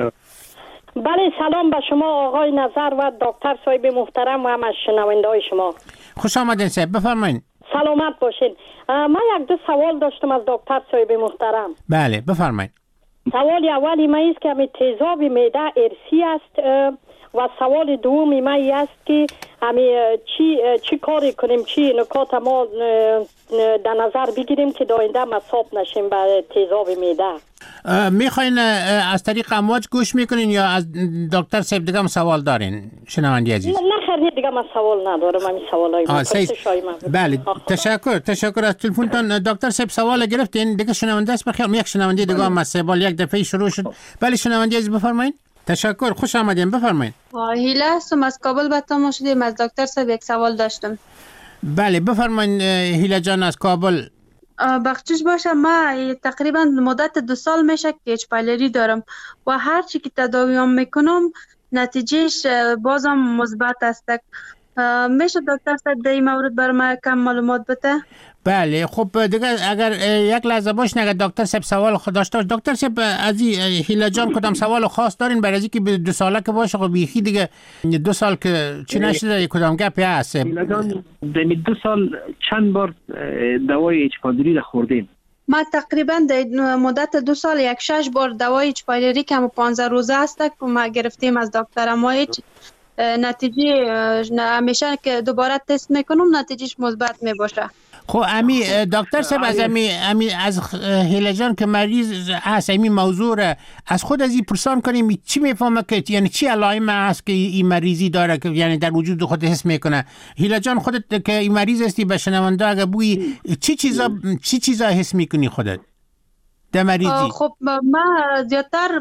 بله سلام به شما آقای نظر و دکتر صاحب محترم و هم از شنونده های شما. خوش آمدین صاحب، بفرمایید. سلامت باشین. من یک دو سوال داشتم از دکتر صاحب محترم. بله بفرمایید. سوال اولی من است که همی تیزاب معده ارثی است و سوال دومی من است که همی چی کاری کنیم، چی نکات ما در نظر بگیریم که داینده مصاب نشیم به تیزاب معده. میخواین از طریق امواج گوش میکنین یا از دکتر صاحب دیگه هم سوال دارین شنوندی عزیز؟ نه خیر دیگه من سوال ندارم، همین سوالای بله تشکر از تلفنتون دکتر صاحب. سوال گرفتین دیگه شنونده است بخیر. یک شنونده دیگه هم از سوال یک دفعه شروع شد. بله شنونده عزیز بفرمایید. تشکر، خوش آمدین، بفرمایید. هیله هستم از کابل به تماس شدیم. از دکتر صاحب یک سوال داشتم. بله بفرمایید هیله جان از کابل. بخشش باشه من تقریبا مدت 2 سال میشه که اچ پایلری دارم و هر چی که تداویم میکنم نتیجهش بازم مثبت است. میشه دکتر صاحب در این مورد برای من کم معلومات بده؟ بله خب دیگه اگر یک لحظه باش نگه دکتر صاحب سوال خود داشته. دکتر صاحب از هیله جان کدام سوال خاص دارین برای اینکه به 2 ساله که باشه؟ خب بیخی دیگه 2 سال که چی نشده کدام گپی هست؟ هیله جان در 2 سال چند بار دوای اچ پایلری را خوردین؟ ما تقریبا در مدت 2 سال 6 بار دوای اچ پایلری که 15 روزه است که ما گرفتیم از دکتر مایچ. نتیجه همیشه که دوباره تست میکنم نتیجهش مثبت میباشه. خب امی دکتر صاحب از امی از هیله جان که مریض هست امی موضوع را از خود از این پرسان کنیم چی میفهمه که یعنی چی علائم هست که این مریضی داره که یعنی در وجود خود حس میکنه؟ هیله جان خودت که این مریض هستی به شنونده اگه بوی چی چیزا حس میکنی خودت در مریضی؟ خب من زیادتر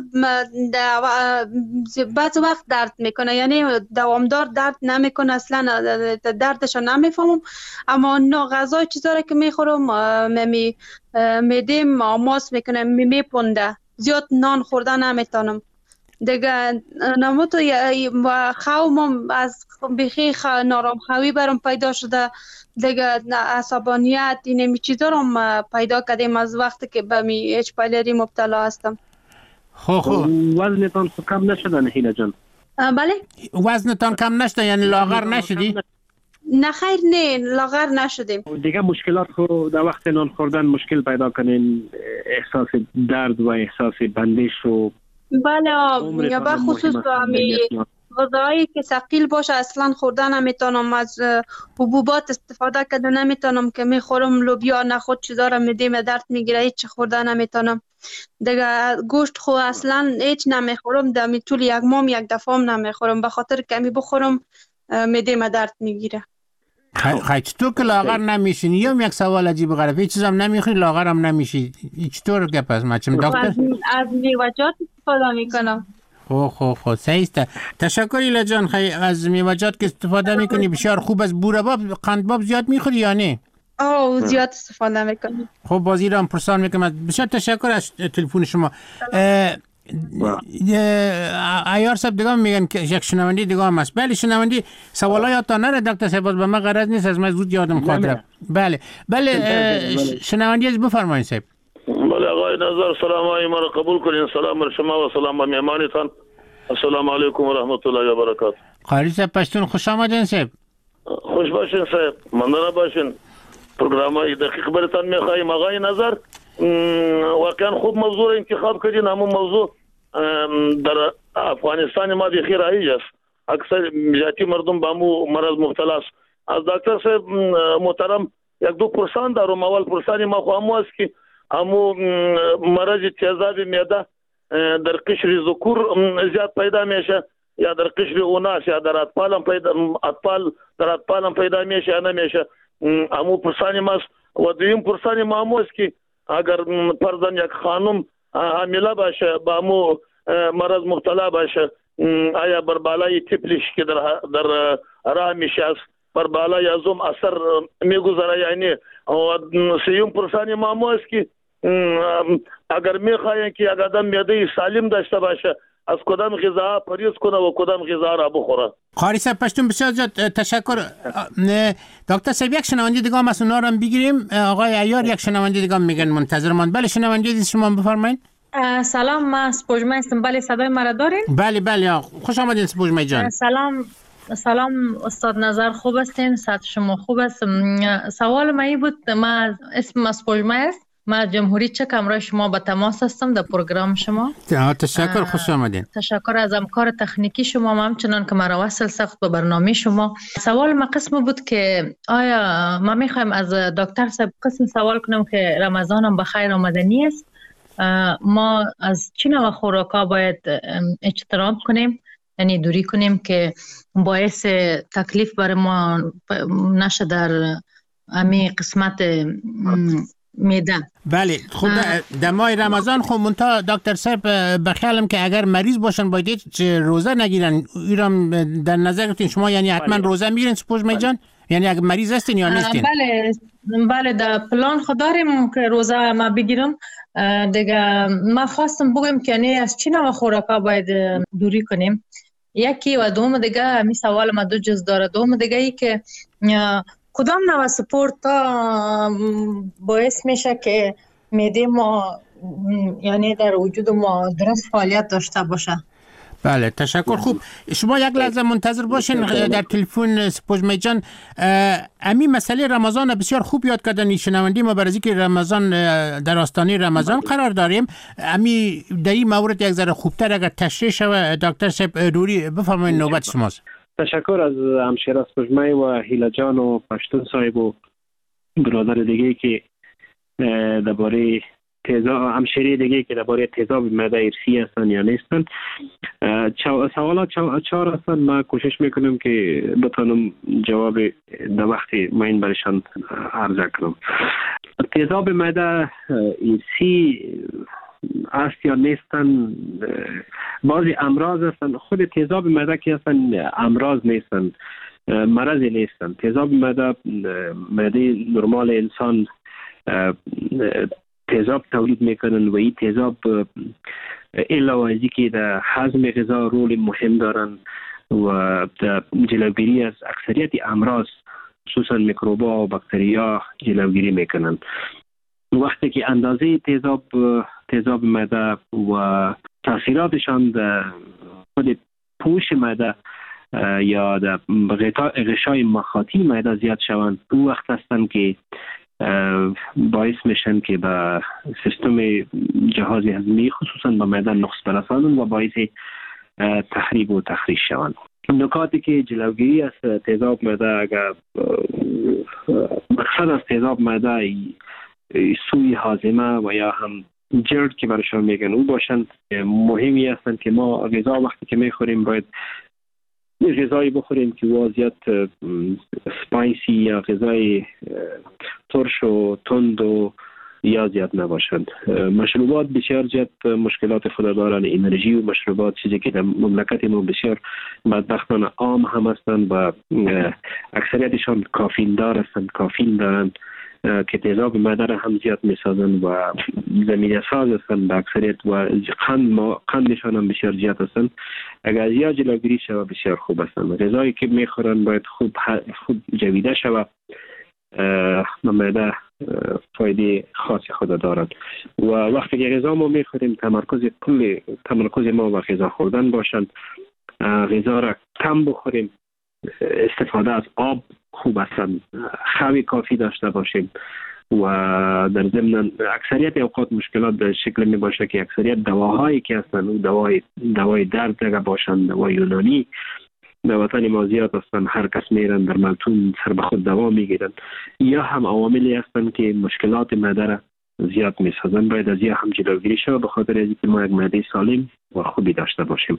بعض وقت درد میکنه، یعنی دوامدار درد نمیکنه اصلا، دردشو نمیفهمم. اما نوع غذای چیزا که میخورم میدیم ماس میکنه میپونده، زیاد نان خوردن نمیتونم دیگه. نموتو و خوام از بخی نارام خوی برام پیدا شده دیگه، عصبانیت اینمی چیزا رو پیدا کردیم از وقتی که به اچ پایلری مبتلا هستم. خب وزنتان کم نشده هیله جان؟ بله وزنتان کم نشده یعنی لاغر نشدی؟ نه خیر نه لاغر نشدیم. دیگه مشکلات خود در وقت نان خوردن مشکل پیدا کنین، احساس درد و احساس بندش و بله یا به خصوص غذایی که ثقیل باشه اصلا خوردن نمیتونم، از حبوبات استفاده کرده نمیتونم که میخورم لوبیا نخود چیزا رو میدیم درد میگیره، هیچ خوردن نمیتونم دیگه. گوشت خو اصلا هیچ نمیخورم، در طول 1 ماه 1 دفعه هم نمیخورم، به خاطر کمی بخورم میدیم درد میگیره. خیلی چطور که لاغر نمیشین؟ یک سوال عجیب غریب، هیچ چیز هم نمیخوری لاغر هم نمیشی، چطور گپ است؟ مچم دکتر از میوه‌جات استفاده میکنم. خب صحیحه. تشکر هیله جان. خیلی از میوه‌جات که استفاده میکنی بسیار خوب است. بورباب قندباب زیاد میخوری یا نه؟ زیاد استفاده میکنم. خب بازی را هم پرسان میکنم. بسیار تشکر از تلفن شما. عیار صاحب دیگه میگن که یک شنونده دیگه هم هست. بله شنونده سوالا یادتان نره دکتر صاحب، به من غرض نیست از من زود یادم خاطره. بله شنونده از بفرمایید صاحب. بله آقای نظر سلام های ما را قبول کنین. سلام بر شما و سلام به میهمانتان. السلام علیکم و رحمت الله و برکاته. قاری صاحب پشتون خوش آمدین صاحب. خوش باشین صاحب، ممنون باشین. برنامه دقیق براتون میخوایم. آقای نظر واقعا خوب موضوع انتخاب کردین. همون موضوع در افغانستان ما بخیر رایج است. اکثر زیادی مردم به همون مرض مبتلا است. از دکتر صاحب محترم 1-2% در اول پرسان ما خواهم است که همون مرض تیزاب معده در قشر ذکور زیاد پیدا میشه یا در قشر اوناس یا در اطفال پیدا میشه یا نمیشه. همون پرسان ما است. و دویم پرسان ما است که اگر فرضاً یک خانم حامله باشه با همون مرض مبتلا باشه، آیا بر بالای طفلش که در رحمش است بر بالای ازم اثر میگذاره یعنی؟ و سیوم پرسان ما است که اگر میخواین که یک آدم معده سالم داشته باشه از کدام غذا پرهیز کنه و کدام غذا را بخوره. قاری صاحب پشتون بسیار زیاد تشکر. دکتر صاحب یک شنونده دیگه هم از اونا رو بگیریم. آقای عیار یک شنونده دیگه میگن منتظرمان. بله شنونده شما بفرمایید. سلام، من سپوږمۍ هستم. بله صدای مرا دارین؟ بله خوش آمدین سپوږمۍ جان. سلام استاد نظر، خوب هستین؟ صحت شما خوب است؟ سوال من این بود، من اسم سپوږمۍ است، من جمهوری چک همراه شما به تماس هستم در پروگرام شما. تشکر، خوش آمدین. تشکر از همکار تکنیکی شما، همچنان که مرا وصل ساخت به برنامه شما. سوال ما قسم بود که آیا ما میخوایم از دکتر صاحب قسم سوال کنم که رمضان هم بخیر آمدنی است، ما از چه نوع خوراکا باید اجتناب کنیم، یعنی دوری کنیم که باعث تکلیف برای ما نشه در امی قسمت میده. بله خب در ماه رمضان خب منتها دکتر صاحب بخیالم که اگر مریض باشن باید روزه نگیرن. ایرام در نظر گرفتین شما، یعنی حتما روزه میگیرین سپوږمۍ جان؟ یعنی اگر مریض هستین یا نیستین؟ بله در پلان خود داریم که روزه ما بگیرم. دیگه ما خواستم بگم که یعنی از چی نوع خوراکا باید دوری کنیم. یکی و دوم دیگه می سوال ما دو جز داره. دوم دیگه ای که کدام نوع سپورت باعث میشه که معده ما یعنی در وجود ما درست فعالیت داشته باشه. بله تشکر. خوب شما یک لحظه منتظر باشین در تلفن سپوږمۍ جان. امی مسئله رمضان بسیار خوب یاد کردن این شنونده ما، برای که رمضان در آستانه رمضان قرار داریم. امی در این مورد یک ذره خوبتر اگر تشریح شود دکتر صاحب روری بفرمایید، نوبت شماست. تشکر از همشیره سپوږمۍ و هیله جان و پشتون صاحب و برادر دیگه که درباره همشیره دیگه که درباره تیزاب معده ارثی هستن یا نیستن. سوالات 4 هستن. من کوشش میکنم که بتونم جواب در وقت من برشان عرضه کنم. تیزاب معده ارثی است یا نیستن؟ بعضی امراض هستن. خود تیزاب معده که هستن امراض نیستن، مرض نیستن. تیزاب معده نرمال انسان تیزاب تولید میکنن و این تیزاب علاوه از اینکه در هضم غذا رول مهم دارن و در جلوگیری از اکثریت امراض خصوصا میکروبا و باکتریا جلوگیری میکنن. وقتی که اندازه تیزاب معده و تاثیراتشان در خود پوش معده یا در غشای مخاطی معده زیاد شوند، او وقت هستند که باعث میشن که به سیستم جهاز هضمی خصوصا به معده نقص برسانند و باعث تخریب و تخریش شوند. نکاتی که جلوگیری از تیزاب معده، اگر مقصد از تیزاب معده سوی هاضمه و یا هم جرد که برشان میگن او باشند، مهمی هستند که ما غذا وقتی که میخوریم باید غذایی بخوریم که واضحیت سپایسی یا غذای ترش و تند و یا زیاد نباشند. مشروبات بسیار زیاد مشکلات خود دارن. انرژی و مشروبات چیزی که در مملکت ما بسیار بدبختانه عام هم هستند و اکثریتشان کافین دار هستند، کافین دارند که تیزاب معده را هم زیاد میسازند و زمینه ساز هستند به اکثریت و قندشان هم بسیار زیاد هستند. اگر زیاد جلوگیری شود بسیار خوب هستند. غذایی که میخورند باید خوب جویده شود، معده فایده خاصی خود دارد و وقتی که غذا ما میخوریم تمرکز ما و غذا خوردن باشند. غذا را کم بخوریم، استفاده از آب خوب هستند. خواب کافی داشته باشیم و در ضمن اکثریت اوقات مشکلات به شکل می باشه که اکثریت دواهایی که هستند دوای درد اگر باشند، دوای یونانی در وطن ما زیاد هستند، هر کس میرن در ملتون سر به خود دوا میگیرن، یا هم عواملی هستند که مشکلات معده را زیاد میسازن. باید از یا هم جلوگیری شود به خاطر از اینکه ما یک معده سالم و خوبی داشته باشیم.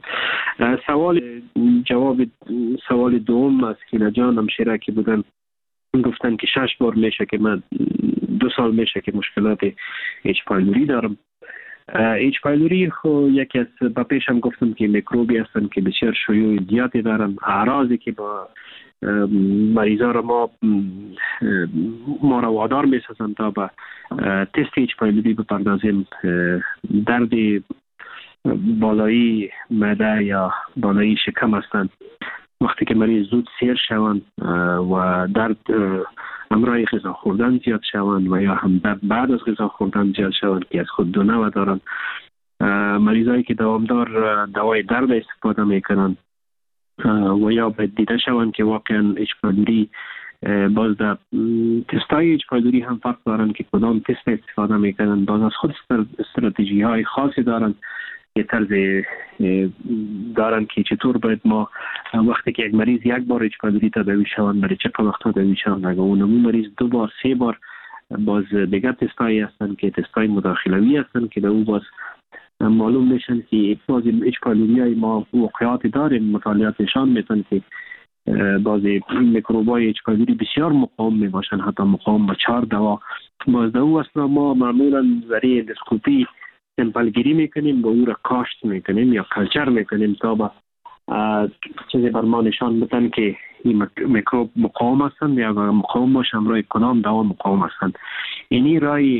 جواب سوال دوم از کینا جان همشیره که بودن گفتن که 6 بار میشه که من 2 سال میشه که مشکلات ایچ پایلوری دارم. ایچ پایلوری خو یکی از با پیشم گفتم که میکروبی هستن که بسیار شیوع زیادی دارن. اعراضی که با مریضا را ما را وادار میسازن تا با تست ایچ پایلوری بپردازیم. درد بالایی معده یا بالایی شکم هستند. وقتی که مریض زود سیر شوند و درد همراه غذا خوردن زیاد شوند و یا هم درد بعد از غذا خوردن زیاد شوند که از خود دونه دارن. مریضایی که دوامدار دوای درد استفاده میکنن و یا باید دیده شوند که واقعا ایچ پایلوری باز در تستای ایچ پایلوری هم فرق دارن که کدام تست استفاده میکنن. باز از خود استراتژی های خاصی دارن که طرز دارن که چطور باید ما وقتی که یک مریض یک بار ایچ پایلوری تداوی شوند برای چه وقت تداوی شوند، اگر اون مریض 2 بار 3 بار باز دیگر تستایی هستن که تستای مداخلوی هستن که در او باز معلوم میشن که باز ایچ پایلوری های ما واقعات داریم. مطالعات نشان میدن که باز میکروبای ایچ پایلوری بسیار مقاوم میباشن، حتی مقاوم با 4 دوا. باز در او اصلا ما معمولا ذریعه اندوسکوپی سمپل گیری میکنیم، با او را کاشت میکنیم یا کلچر میکنیم تا با چیزی بر ما نشان بدن که این میکروب مقاوم هستند یا اگر مقاوم باشن رای کدام دوا مقاوم هستند. اینی رای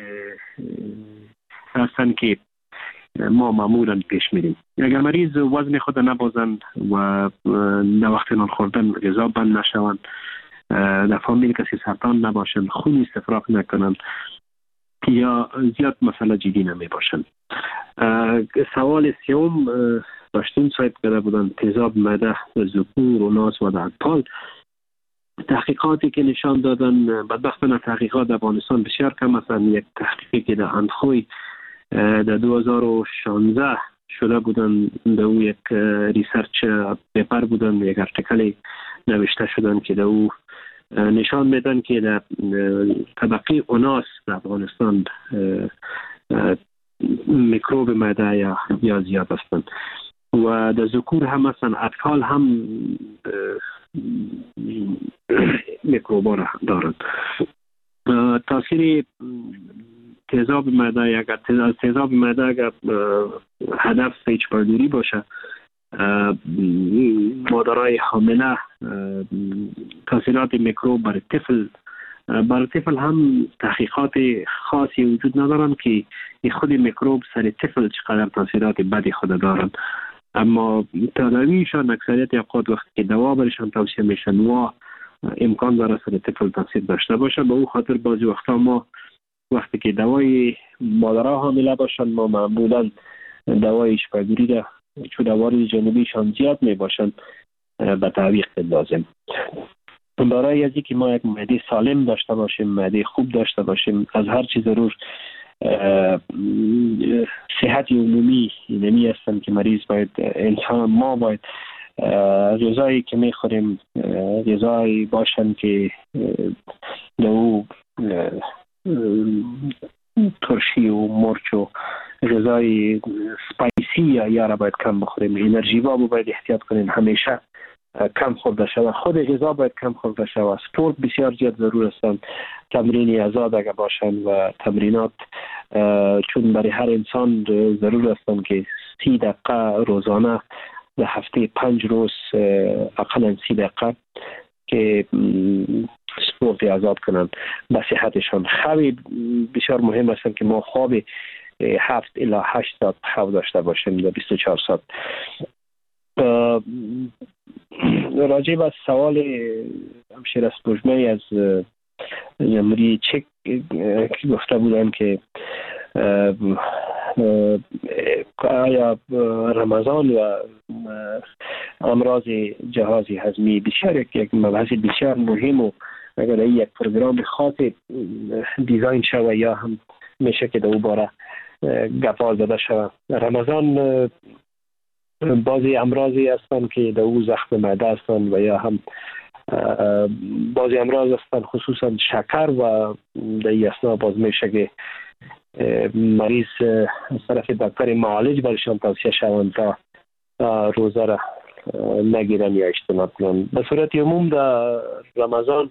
هستند که ما معمولا پیش میریم. اگر مریض وزن خود نبازند و در وقت نان خوردن غذا بند نشوند، در فامیل کسی سرطان نباشند، خون استفراغ نکنند یا زیاد مسئله جدی نمی باشند. سوال سوم داشتیم سایت کرده بودن تیزاب معده و ذکور و ناس و اطفال. تحقیقاتی که نشان دادن بدبختانه تحقیقات در افغانستان بسیار کم هستند. یک تحقیقی که در اندخوی در 2016 شده بودن، در او یک ریسرچ پیپر بودن، یک ارتیکل نوشته شدن که در او نشان میدن که در طبقه اوناس در افغانستان میکروب معده یا زیاد هستند و در ذکور هم هستند. اطفال هم میکروبا را دارند. تاثیر تیزاب معده، اگر تیزاب معده اگر هدف ایچ پایلوری باشه، مادرای حامله تاثیرات میکروب برای طفل هم تحقیقات خاصی وجود ندارن که خود میکروب سر طفل چقدر تاثیرات بدی خود دارن، اما تداویشان اکثریت اوقات وقتی که دوا برشان توصیه میشن و امکان داره سر طفل تاثیر داشته باشه. به او خاطر بعضی وقتا ما وقتی که دوای مادرها حامله باشن ما معمولا دوای ایچ پایلوری را چون عوارض جانبیشان زیاد می باشن به تعویق لازم. برای از اینکه ما یک معده سالم داشته باشیم، معده خوب داشته باشیم، از هر چیز ضرور صحت عمومی اینمی هستن که مریض باید، انسان ما باید غذایی که میخوریم غذایی باشن که دو ترشی و مرچ و غذای سپایسی یا را باید کم بخوریم. انرژی با باید احتیاط کنیم، همیشه کم خورده شود. خود غذا باید کم خورده شود. سپورت بسیار زیاد ضرور هستند. تمرینی آزاد اگر باشند و تمرینات چون برای هر انسان ضرور هستند که 30 دقیقه روزانه در هفته 5 روز اقلا 30 دقیقه که سپورت آزاد کنند به صحتشان. خواب بسیار مهم است که ما خواب 7 الی 8 ساعت خواب داشته باشیم در 24 ساعت. راجع به سوال همشیر اسپوجمه از جمهوری چک گفته بودن که آیا رمضان و امراض جهاز هضمی بسیار یک مبحث بسیار مهم و اگر یک پروگرام خاص دیزاین شود یا هم میشه که در او باره گپ زده شود. رمضان بعضی امراضی هستند که در او زخم معده هستند و یا هم بعضی امراض هستند خصوصا شکر و در این اثنا باز میشه که مریض از طرف دکتر معالج برشان توصیه شوند تا روزه را نگیرن یا اجتناب کنن. به صورت عموم در رمضان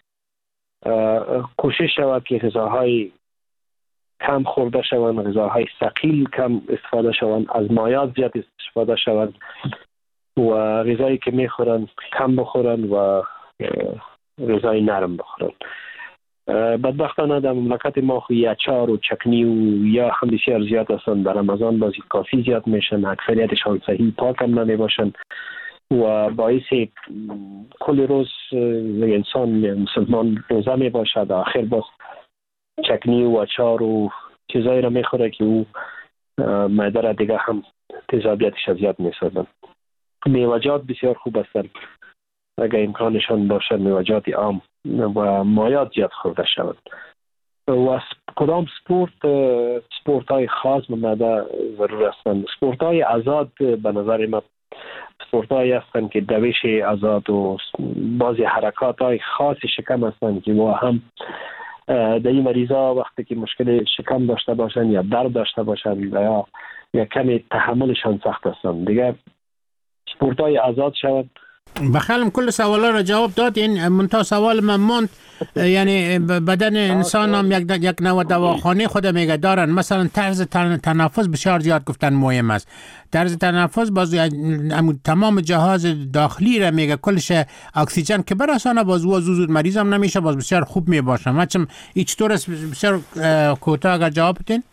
کوشش شود که غذاهای کم خورده شوند، غذاهای ثقیل کم استفاده شوند، از مایعات زیاد استفاده شوند و غذایی که میخورن کم بخورن و غذای نرم بخورن. بدبختانه در مملکت ما خوی اچار و چکنی و یا هم بسیار زیاد هستند. در رمضان بازی کافی زیاد میشن، اکثریتشان صحیح پاک هم نمی باشن و باعث کل روز انسان مسلمان روزه می باشد، آخر باز چکنی و اچار و چیزایی را میخوره که او معده را دیگه هم تیزابیتش زیاد میسازن. میوجات بسیار خوب هستند اگر امکانشان باشد، میوجات عام و مایعات زیاد خورده شود. و کدام سپورت های خاص به معده ضرور هستند. سپورت های آزاد به نظر من سپورت هایی هستند که دوش آزاد و بعضی حرکات های خاص شکم هستند که و هم در این مریضا وقتی که مشکل شکم داشته باشند یا درد داشته باشند یا کمی تحملشان سخت هستند دیگه سپورت های آزاد شود. بخیالم کل سوالا را جواب داد. این منتها سوال من موند، یعنی بدن انسان هم یک نوع دواخانه خود میگه دارن. مثلا طرز تنفس بسیار زیاد گفتن مهم است. طرز تنفس باز تمام جهاز داخلی را میگه کلش اکسیژن که برسانه باز و زود مریض هم نمیشه، باز بسیار خوب میباشه. مثلا هیچ طور بسیار کوتاه اگر جواب بدین.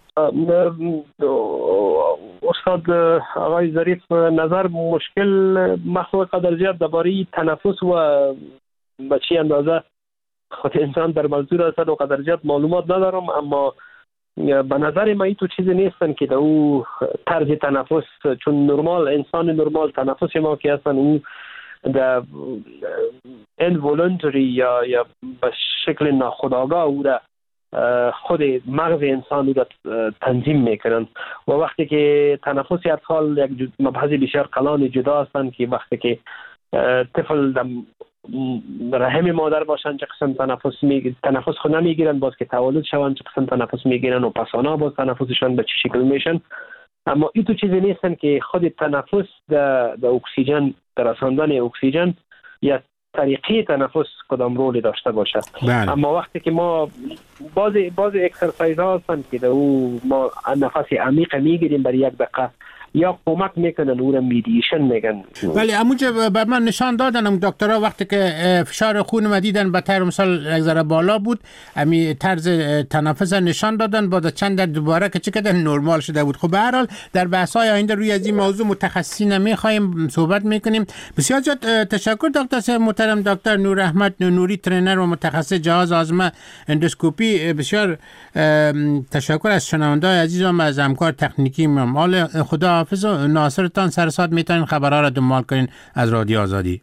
استاد آقای ظریف نظر مشکل مخصوصا قدر زیاد درباره تنفس و به چی اندازه خود انسان در موضوع هستند و قدر زیاد معلومات ندارم، اما به نظر من تو چیزی نیستن که در او طرز تنفس، چون نرمال انسان نرمال تنفس ما که هستن او در involuntary یا به شکل ناخودآگاه او را خود مغز انسان را تنظیم میکنن و وقتی که تنفس اطفال یک مبحث بسیار کلان جدا هستند که وقتی که طفل رحم مادر باشن چه قسم تنفس خود نمیگیرن، باز که تولد شوند چه قسم تنفس میگیرن و پسانا باز تنفسشان به چه شکل میشن. اما این تو چیزی نیستن که خود تنفس در اکسیژن، در رساندن اکسیژن یا طریقه تنفس کدام رولی داشته باشه. اما وقتی که ما بعضی اکسرسایز ها هستند که در او ما نفس عمیق میگیریم برای 1 دقیقه یا کمک میکنن او را میدیشن میگن. ولی اموجه بر من نشان دادن دکترها وقتی که فشار خون ما دیدن به طور مثال یک ذره بالا بود، امی طرز تنفس نشان دادن، بعد چند دوباره که چه کردن نرمال شده بود. خب به هر حال در بحث‌های آینده روی از این موضوع متخصصین می‌خوایم صحبت میکنیم. بسیار زیاد تشکر دکتر صاحب محترم، دکتر نور احمد نوری، ترینر و متخصص جهاز هاضمه اندوسکوپی. بسیار تشکر از شنونده‌های عزیزم، از همکار تکنیکی مال خدا حافظ و ناصرتان. سر ساعت میتونین خبرها را دنبال کنین از رادیو آزادی.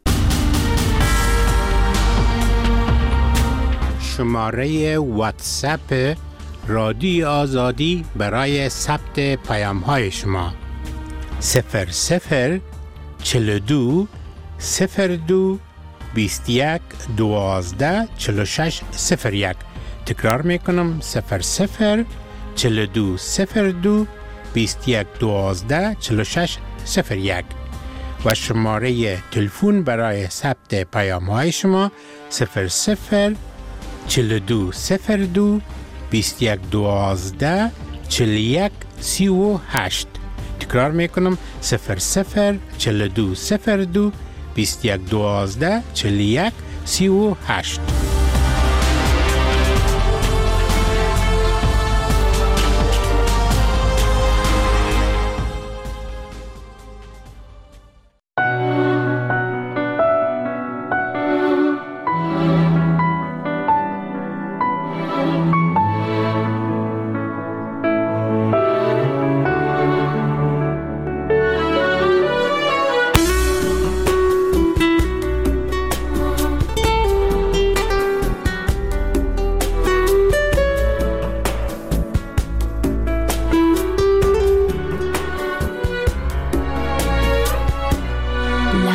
شماره واتساپ رادیو آزادی برای ثبت پیام های شما 00 42 02 21 12 46 01. تکرار میکنم 00 42 02 21 12 46 01 و شماره تلفن برای ثبت پیام های شما 00 42 02 21 12 41 38. تکرار میکنم 00 42 02 21 12 41 38.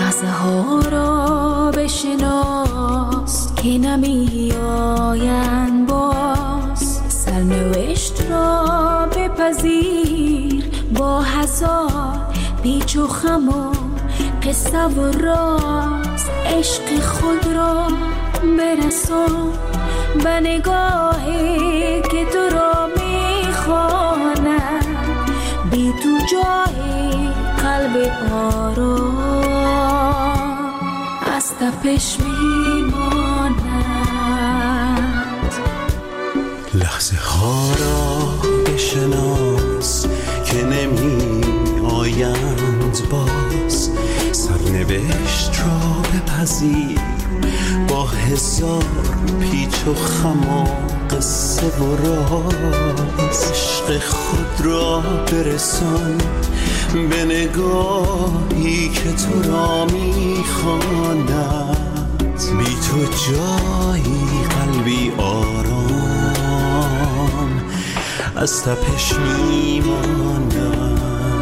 لحظه ها را بشناس که نمی آیند باز، سرنوشت را بپذیر با هزار پیچ و خم و قصه و راز. عشق خود را برسان به نگاهی که تو را میخواند، بی تو جای قلب آرام از تپش میماند. لحظه ها را بشناس که نمی آیند باز، سرنوشت را بپذیر با هزار پیچ و خم و قصه و راز. عشق خود را برسان به نگاهی که تو را میخواند، بی تو جایی قلبی آرام از تپش میماند.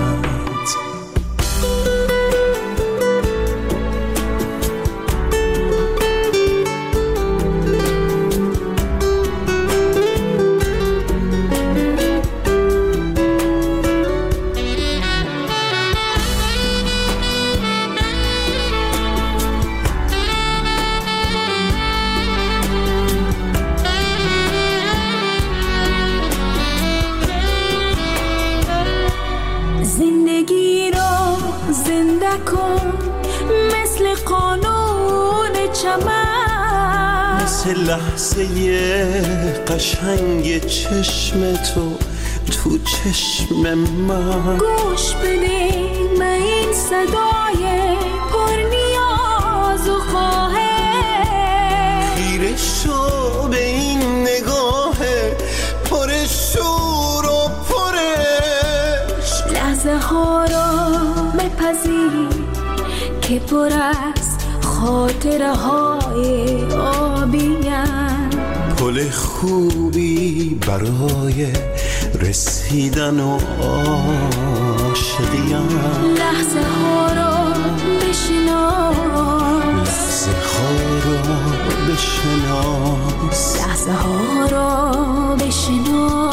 زندگی را زنده کن مثل قانون چمن، مثل لحظه قشنگ چشم تو تو چشم من. گوش بده به این صدای پر نیاز و خواهش، خیره شو به این نگاه پر شور و پرش. لحظه ها را بپذیر که پر از خاطره های آبی‌اند، پل خوبی برای رسیدن و عاشقی‌اند. لحظه ها را بشناس، لحظه ها را بشناس، لحظه ها را بشناس.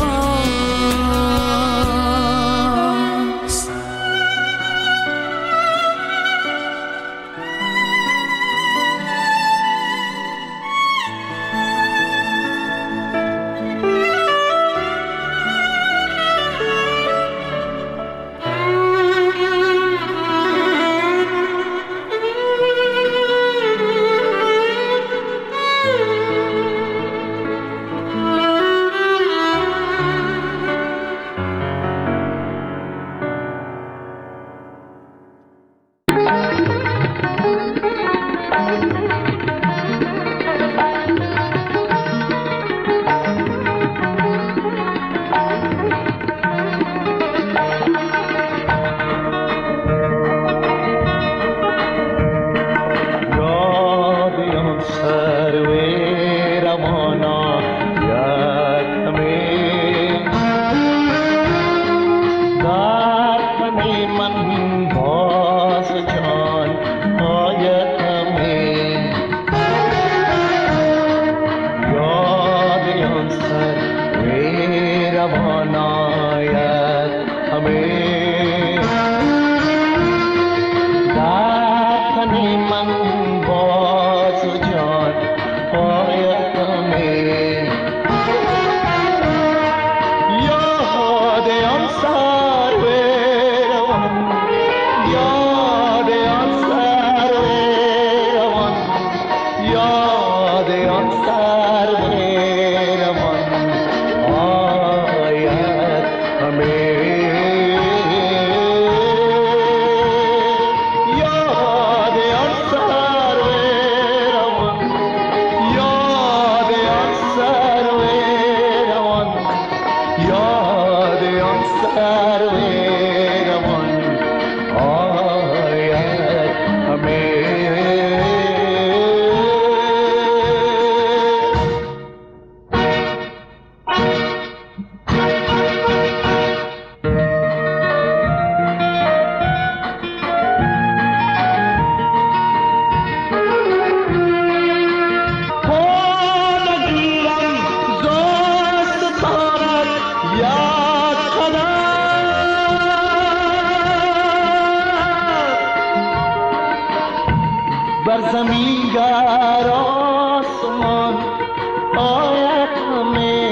بر زمین گر آسمان آید همه